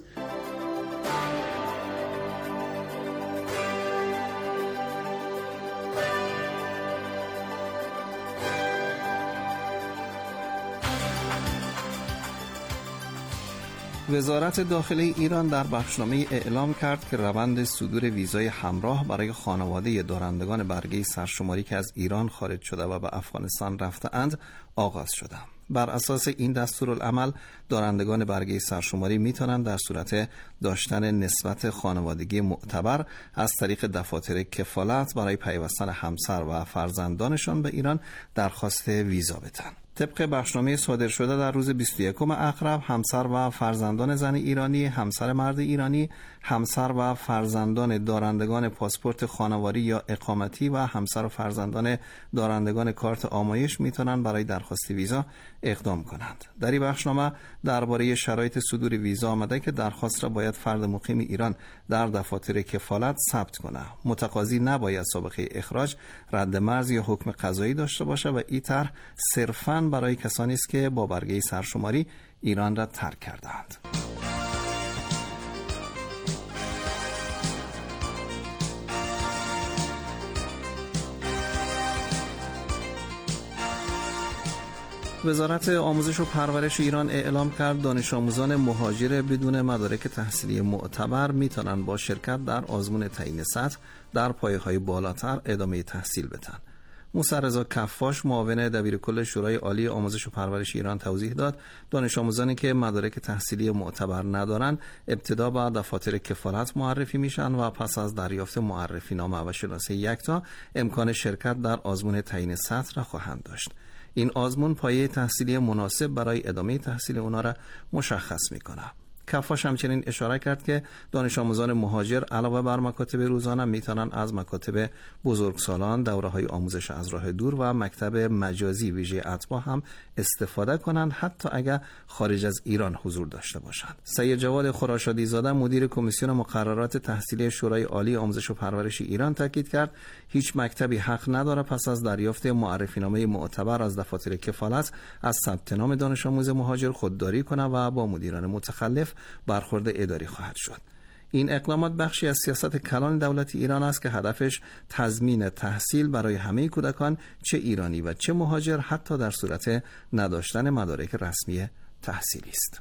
وزارت داخله ایران در بخشنامه اعلام کرد که روند صدور ویزای همراه برای خانواده دارندگان برگه سرشماری که از ایران خارج شده و به افغانستان رفته‌اند آغاز شده. بر اساس این دستورالعمل دارندگان برگه سرشماری میتونند در صورت داشتن نسبت خانوادگی معتبر از طریق دفاتر کفالت برای پیوستن همسر و فرزندانشان به ایران درخواست ویزا بدن. طبق بخشنامه صادر شده در روز بیست و یکم اقرب، همسر و فرزندان زن ایرانی، همسر مرد ایرانی، همسر و فرزندان دارندگان پاسپورت خانواری یا اقامتی و همسر و فرزندان دارندگان کارت آمایش میتونن برای درخواست ویزا اقدام کنند. در این بخشنامه درباره شرایط صدور ویزا آمده که درخواست را باید فرد مقیم ایران در دفاتر کفالت ثبت کنه. متقاضی نباید سابقه اخراج، رد مرز یا حکم قضایی داشته باشه و این طرح صرفاً برای کسانی است که با برگه سرشماری ایران را ترک کردند. وزارت آموزش و پرورش ایران اعلام کرد دانش آموزان مهاجر بدون مدارک تحصیلی معتبر میتونن با شرکت در آزمون تعیین سطح در پایه‌های بالاتر ادامه تحصیل بدن. موسی رضا کفاش، معاون دبیرکل شورای عالی آموزش و پرورش ایران توضیح داد دانش آموزانی که مدارک تحصیلی معتبر ندارن ابتدا با دفاتر کفالت معرفی میشن و پس از دریافت معرفی نامه و شناسه یکتا امکان شرکت در آزمون تعیین سطح را خواهند داشت. این آزمون پایه تحصیلی مناسب برای ادامه تحصیل اونا را مشخص میکنه. کفاش همچنین اشاره کرد که دانش آموزان مهاجر علاوه بر مکاتب روزانه میتونن از مکاتب بزرگسالان، دوره‌های آموزش از راه دور و مکتب مجازی ویژه اتباع هم استفاده کنند، حتی اگر خارج از ایران حضور داشته باشند. سید جواد خراشادی زاده مدیر کمیسیون مقررات تحصیلی شورای عالی آموزش و پرورش ایران تاکید کرد هیچ مکتبی حق نداره پس از دریافت معرفی‌نامه معتبر از دفاتر کفالت از ثبت نام دانش آموز مهاجر خودداری کنه و با مدیران متخلف برخورد اداری خواهد شد. این اقدامات بخشی از سیاست کلان دولت ایران است که هدفش تضمین تحصیل برای همه کودکان چه ایرانی و چه مهاجر حتی در صورت نداشتن مدارک رسمی تحصیلی است.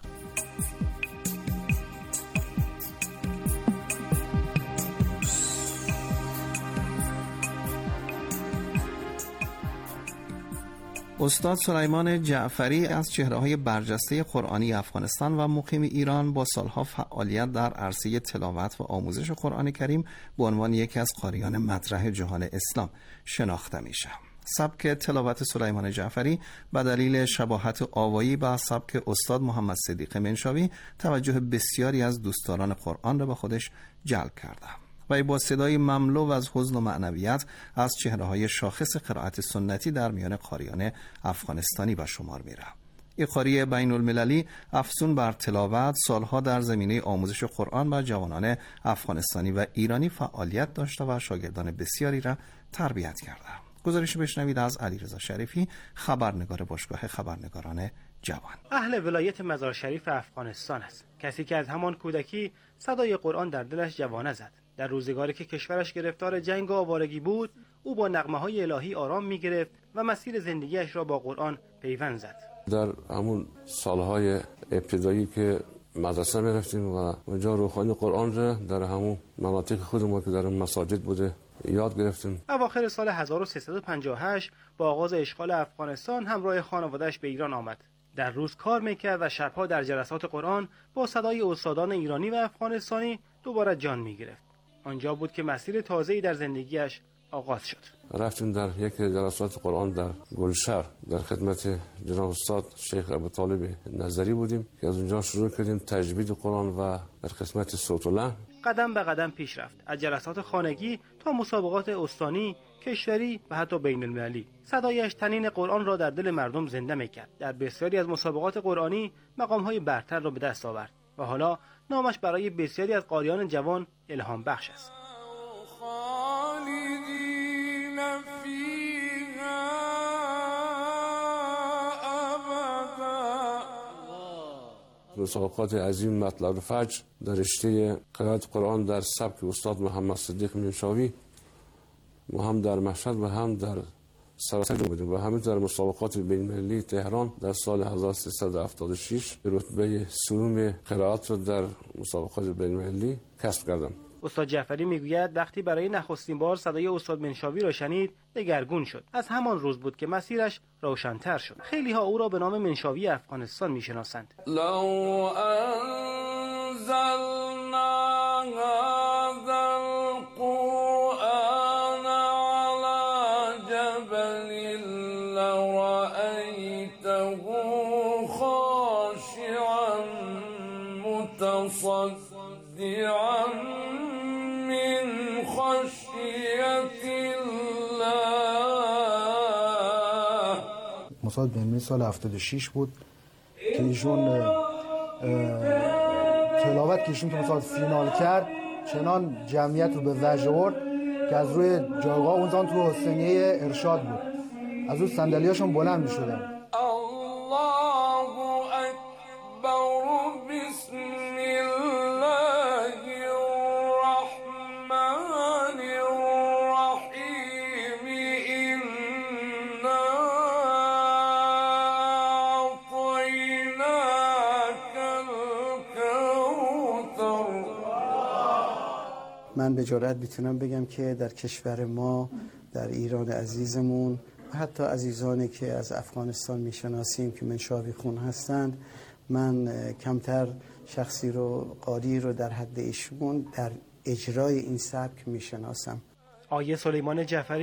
استاد سلیمان جعفری از چهره‌های برجسته قرآنی افغانستان و مقیم ایران با سالها فعالیت در عرصه تلاوت و آموزش قرآن کریم به عنوان یکی از قاریان مطرح جهان اسلام شناخته میشه. سبک تلاوت سلیمان جعفری به دلیل شباهت آوایی با سبک استاد محمد صدیق منشاوی توجه بسیاری از دوستداران قرآن را به خودش جلب کرده و با صدای مملو از حزن و معنویت از چهره‌های شاخص قرائت سنتی در میان قاریان افغانستانی به شمار میره. این قاری بین المللی افزون بر تلاوت سالها در زمینه آموزش قرآن با جوانان افغانستانی و ایرانی فعالیت داشته و شاگردان بسیاری را تربیت کرده. گزارش بشنوید از علیرضا شریفی، خبرنگار باشگاه خبرنگاران جوان. اهل ولایت مزار شریف افغانستان است، کسی که از همان کودکی صدای قرآن در دلش جوانه زد. در روزگاری که کشورش گرفتار جنگ و آوارگی بود، او با نغمه‌های الهی آرام می‌گرفت و مسیر زندگیش را با قرآن پیوند زد. در همون سالهای ابتدایی که مدرسه می‌رفتیم و اونجا روحانی قرآن را در همون مناطق خود ما که در مساجد بوده یاد گرفتیم. اواخر سال هزار و سیصد و پنجاه و هشت با آغاز اشغال افغانستان همراه خانواده‌اش به ایران آمد. در روز کار میکرد و شبها در جلسات قرآن با صدای استادان ایرانی و افغانستانی دوباره جان میگرفت. آنجا بود که مسیر تازه‌ای در زندگیش آغاز شد. رفتیم در یک جلسات قرآن در گلشهر در خدمت جناب استاد شیخ ابوطالب نظری بودیم که از اونجا شروع کردیم تجوید قرآن و در قسمت صوت و لحن قدم به قدم پیش رفت، از جلسات خانگی تا مسابقات استانی، کشوری و حتی بین المللی. صدایش تنین قرآن را در دل مردم زنده میکرد. در بسیاری از مسابقات قرآنی مقام‌های برتر را به دست آورد و حالا نامش برای بسیاری از قاریان جوان الهام بخش است. مسابقات عظیم مطلب فجر در رشته قرائت قرآن در سبک استاد محمد صدیق منشاوی ما هم در مشهد و هم در سراسر بودیم و همین در مسابقات بین‌المللی تهران در سال هزار و سیصد و هفتاد و شش رتبه سوم قرائت رو در مسابقات بین‌المللی کسب کردم. استاد جعفری میگوید وقتی برای نخستین بار صدای استاد منشاوی را شنید دگرگون شد. از همان روز بود که مسیرش روشن‌تر شد. خیلی ها او را به نام منشاوی افغانستان میشناسند. لو انزلنا هذا القرآن على جبل لرأيته خاشعا متصدعا من خشیة الله. مسابقات بین‌المللی سال هفتاد و شش بود که ایشون تلاوت که ایشون تو مسابقات فینال کرد چنان جمعیت رو به وجه آورد که از روی جایگاه اون زمان تو حسینیه ارشاد بود، از اون صندلیاشون بلند می‌شدن. من به جرئت میتونم بگم که در کشور ما، در ایران عزیزمون، حتی عزیزانی که از افغانستان میشناسیم که منشاوی خون هستند، من کمتر شخصی رو، قاری رو در حد ایشون در اجرای این سبک میشناسم. آیه سلیمان جعفری